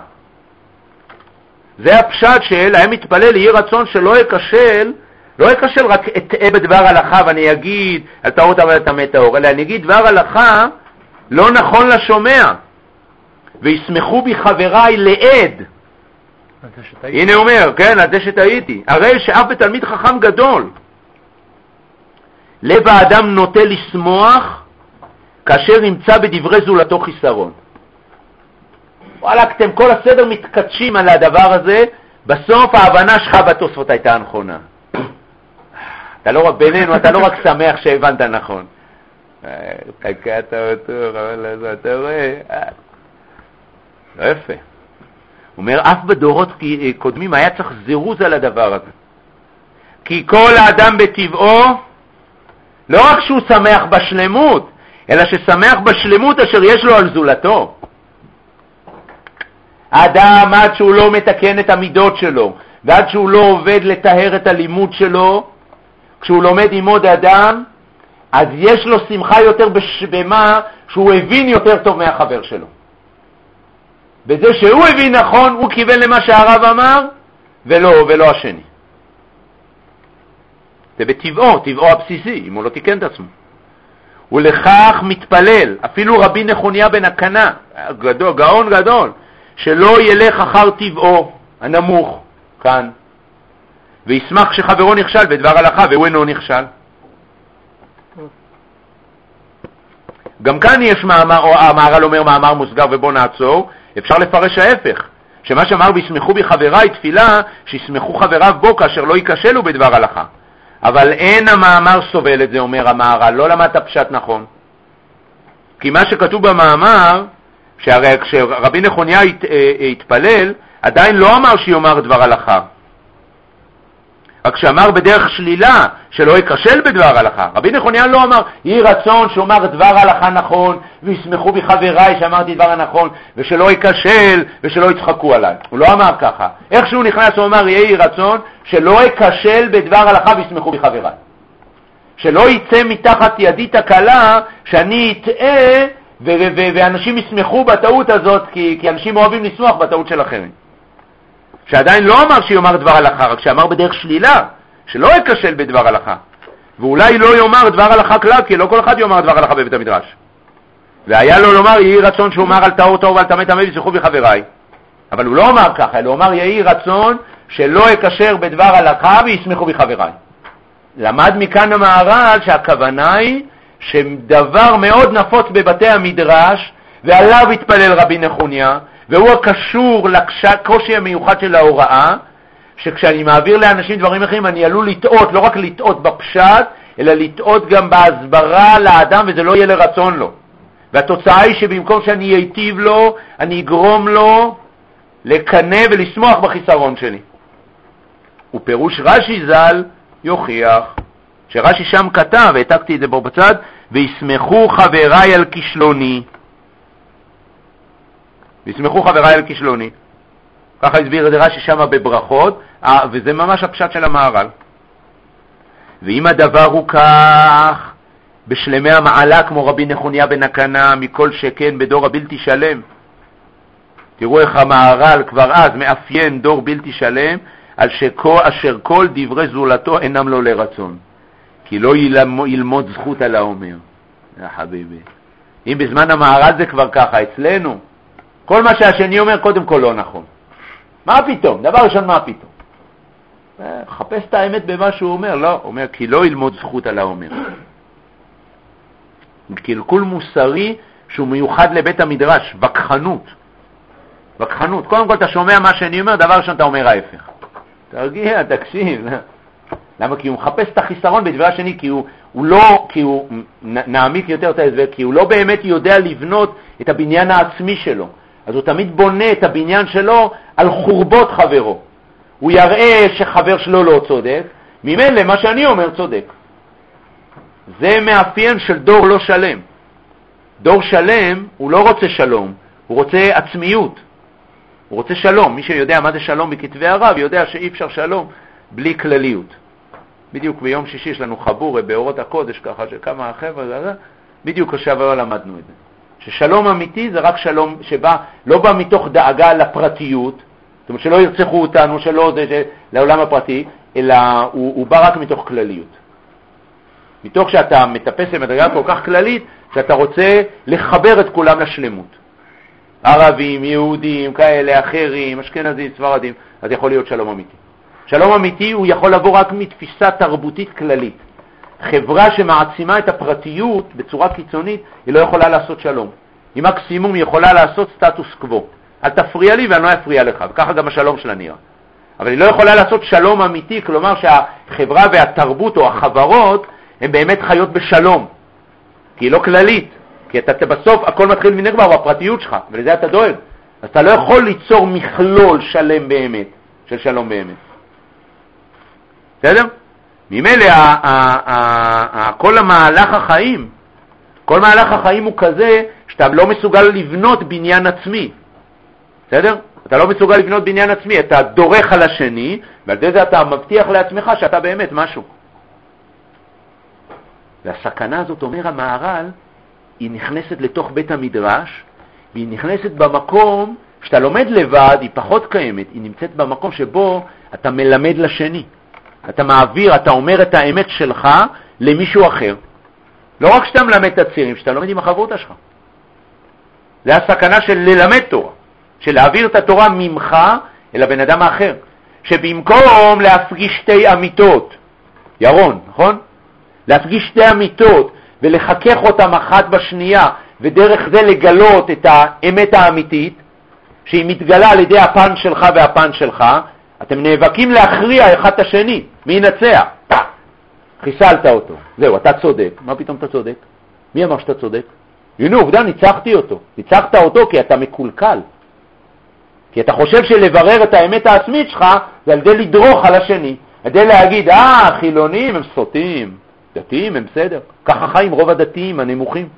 זה הפשט של, היה מתפלל, יהיה רצון שלא יקשל, לא יקשל רק אתאה בדבר הלכה ואני אגיד על טהור טמא טהור, אלא אני אגיד דבר הלכה לא נכון לשומע. וישמחו בי חבריי לעד. הנה אומר, כן, על זה שטעיתי. הרי שאף בתלמיד חכם גדול, לב האדם נוטה לשמוח כאשר ימצא בדברי זולתו חיסרון. וואלכתם, כל הסדר מתקדשים על הדבר הזה, בסוף ההבנה שלך בתוספות הייתה הנכונה. אתה לא רק בינינו, אתה לא רק שמח שהבנת נכון. תקעת אותו, אבל אתה רואה. לא יפה. הוא אומר, אף בדורות קודמים היה צריך זירוז על הדבר הזה. כי כל האדם בטבעו, לא רק שהוא שמח בשלמות, אלא ששמח בשלמות אשר יש לו על זולתו. האדם עד שהוא לא מתקן את המידות שלו, ועד שהוא לא עובד לטהר את הלימוד שלו, כשהוא לומד עימוד אדם, אז יש לו שמחה יותר במה שהוא הבין יותר טוב מהחבר שלו. בזה שהוא הבין נכון, הוא כיוון למה שהרב אמר, ולא השני. זה בטבעו, טבעו הבסיסי, אם הוא לא תיקן את עצמו. ולכך מתפלל, אפילו רבי נחוניה בן הקנה, גאון גדול, שלא ילך אחר טבעו הנמוך כאן, וישמח שחברו נכשל בדבר הלכה והוא אינו נכשל. גם כאן יש מאמר, או המהר"ל אומר מאמר מוסגר, ובוא נעצור, אפשר לפרש ההפך, שמה שאמר וישמחו בי חבריי תפילה, שישמחו חבריו בו כאשר לא ייכשלו בדבר הלכה. אבל אין המאמר סובל את זה, אומר המהר"ל, לא למדת פשט נכון. כי מה שכתוב במאמר, שהרי כשרבי נחוניה התפלל, עדיין לא אמר שיאמר דבר הלכה. רק שאמר בדרך שלילה, שלא ייכשל בדבר הלכה. רבי נחוניה לא אמר, יהי רצון שאומר דבר הלכה נכון, וישמחו בי חבריי שאמרתי דבר הנכון, ושלא ייכשל ושלא יצחקו עליי. הוא לא אמר ככה. איך שהוא נכנס הוא אמר, יהי רצון שלא ייכשל בדבר הלכה וישמחו בי חבריי. שלא יצא מתחת ידי תקלה שאני אטעה ואנשים ישמחו בטעות הזאת, כי אנשים אוהבים לשמוח בטעות של אחרים. שעדיין לא אמר שיאמר דבר הלכה, רק שאמר בדרך שלילה, שלא ייכשל בדבר הלכה. ואולי לא יאמר דבר הלכה כלל, כי לא כל אחד יאמר דבר הלכה בבית המדרש. והיה לו לומר, יהי רצון שאומר על טהור טהור ועל טמא טמא וישמחו בי חבריי. אבל הוא לא אמר ככה, אלא הוא אמר, יהי רצון שלא יקשר בדבר הלכה וישמחו בי חבריי. למד מכאן המהר"ל שהכוונה היא שדבר מאוד נפוץ בבתי המדרש, ועליו התפלל רבי נחוניה, והוא הקשור לקושי המיוחד של ההוראה, שכשאני מעביר לאנשים דברים אחרים אני עלול לטעות, לא רק לטעות בפשט, אלא לטעות גם בהסברה לאדם, וזה לא יהיה לרצון לו. והתוצאה היא שבמקום שאני אייטיב לו, אני אגרום לו לקנא ולשמוח בחיסרון שלי. ופירוש רש"י ז"ל יוכיח, שרש"י שם כתב, והעתקתי את זה בו בצד, וישמחו חבריי על כישלוני. וישמחו חבריי על כישלוני. ככה הסביר את זה רש"י שם בברכות, וזה ממש הפשט של המהר"ל. ואם הדבר הוא כך, בשלמי המעלה כמו רבי נחוניה בן הקנה, מכל שכן בדור הבלתי שלם. תראו איך המהר"ל כבר אז מאפיין דור בלתי שלם, על אשר כל דברי זולתו אינם לו לרצון. כי לא ילמוד זכות על האומר. יא חביבי. אם בזמן המהר"ל זה כבר ככה, אצלנו, כל מה שהשני אומר קודם כל לא נכון. מה פתאום? דבר ראשון, מה פתאום? חפש את האמת במה שהוא אומר. לא, הוא אומר, כי לא ילמוד זכות על האומר. קלקול מוסרי שהוא מיוחד לבית המדרש, וכחנות. וכחנות. קודם כל אתה שומע מה שאני אומר, דבר ראשון אתה אומר ההפך. תרגיע, תקשיב. למה? כי הוא מחפש את החיסרון בדבר השני, כי הוא נעמיק יותר את ההסבר, כי הוא לא באמת יודע לבנות את הבניין העצמי שלו. אז הוא תמיד בונה את הבניין שלו על חורבות חברו. הוא יראה שחבר שלו לא צודק, ממילא מה שאני אומר צודק. זה מאפיין של דור לא שלם. דור שלם הוא לא רוצה שלום, הוא רוצה עצמיות. הוא רוצה שלום. מי שיודע מה זה שלום בכתבי הרב יודע שאי אפשר שלום בלי כלליות. בדיוק ביום שישי יש לנו חבורה באורות הקודש, ככה שכמה החבר'ה, בדיוק השבוע למדנו את זה. ששלום אמיתי זה רק שלום שבא, לא בא מתוך דאגה לפרטיות, זאת אומרת שלא ירצחו אותנו, שלא זה לעולם הפרטי, אלא הוא בא רק מתוך כלליות. מתוך שאתה מטפס למדרגה כל כך כללית, שאתה רוצה לחבר את כולם לשלמות. ערבים, יהודים, כאלה, אחרים, אשכנזים, ספרדים, אז יכול להיות שלום אמיתי. שלום אמיתי הוא יכול לבוא רק מתפיסה תרבותית כללית. חברה שמעצימה את הפרטיות בצורה קיצונית, היא לא יכולה לעשות שלום. היא מקסימום יכולה לעשות סטטוס קוו. אל תפריע לי ואני לא אפריע לך, וככה גם השלום שלה נראה. אבל היא לא יכולה לעשות שלום אמיתי, כלומר שהחברה והתרבות או החברות הן באמת חיות בשלום. כי היא לא כללית. כי אתה בסוף הכל מתחיל מנגבה או הפרטיות שלך, ולזה אתה דואג. אז אתה לא יכול ליצור מכלול שלם באמת, של שלום באמת. בסדר? ממילא כל המהלך החיים, כל מהלך החיים הוא כזה שאתה לא מסוגל לבנות בניין עצמי. בסדר? אתה לא מסוגל לבנות בניין עצמי, אתה דורך על השני, ועל זה אתה מבטיח לעצמך שאתה באמת משהו. והסכנה הזאת, אומר המהר"ל, היא נכנסת לתוך בית המדרש, והיא נכנסת במקום שאתה לומד לבד, היא פחות קיימת, היא נמצאת במקום שבו אתה מלמד לשני. אתה מעביר, אתה אומר את האמת שלך למישהו אחר. לא רק שאתה מלמד את הצעירים, שאתה לומד עם החברות שלך. זה הסכנה של ללמד תורה, של להעביר את התורה ממך אל הבן אדם האחר, שבמקום להפגיש שתי אמיתות, ירון, נכון? להפגיש שתי אמיתות ולחכך אותם אחת בשנייה, ודרך זה לגלות את האמת האמיתית, שהיא מתגלה על ידי הפן שלך והפן שלך, אתם נאבקים להכריע אחד את השני, מי ינצח? חיסלת אותו, זהו, אתה צודק. מה פתאום אתה צודק? מי אמר שאתה צודק? הנה, עובדה, ניצחתי אותו. ניצחת אותו כי אתה מקולקל. כי אתה חושב שלברר את האמת העצמית שלך, זה על ידי לדרוך על השני. על ידי להגיד, חילונים הם סוטים, דתיים הם בסדר. ככה חיים רוב הדתיים הנמוכים.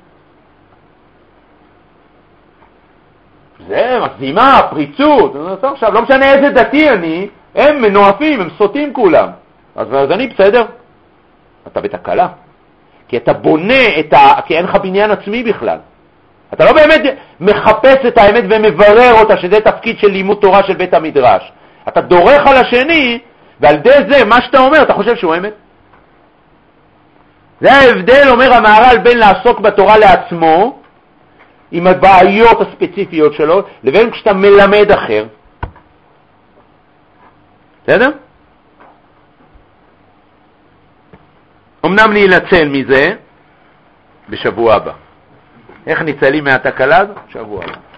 זה מגזימה, פריצות. עכשיו, לא משנה איזה דתי אני, הם מנועפים, הם סוטים כולם. אז אני בסדר. אתה בתקלה. כי אתה בונה כי אין לך בניין עצמי בכלל. אתה לא באמת מחפש את האמת ומברר אותה, שזה תפקיד של לימוד תורה של בית המדרש. אתה דורך על השני, ועל ידי זה, מה שאתה אומר, אתה חושב שהוא אמת. זה ההבדל, אומר המהר"ל, בין לעסוק בתורה לעצמו, עם הבעיות הספציפיות שלו, לבין כשאתה מלמד אחר. בסדר? אמנם ננצל מזה בשבוע הבא. איך ניצלים מהתקלה הזו? שבוע הבא.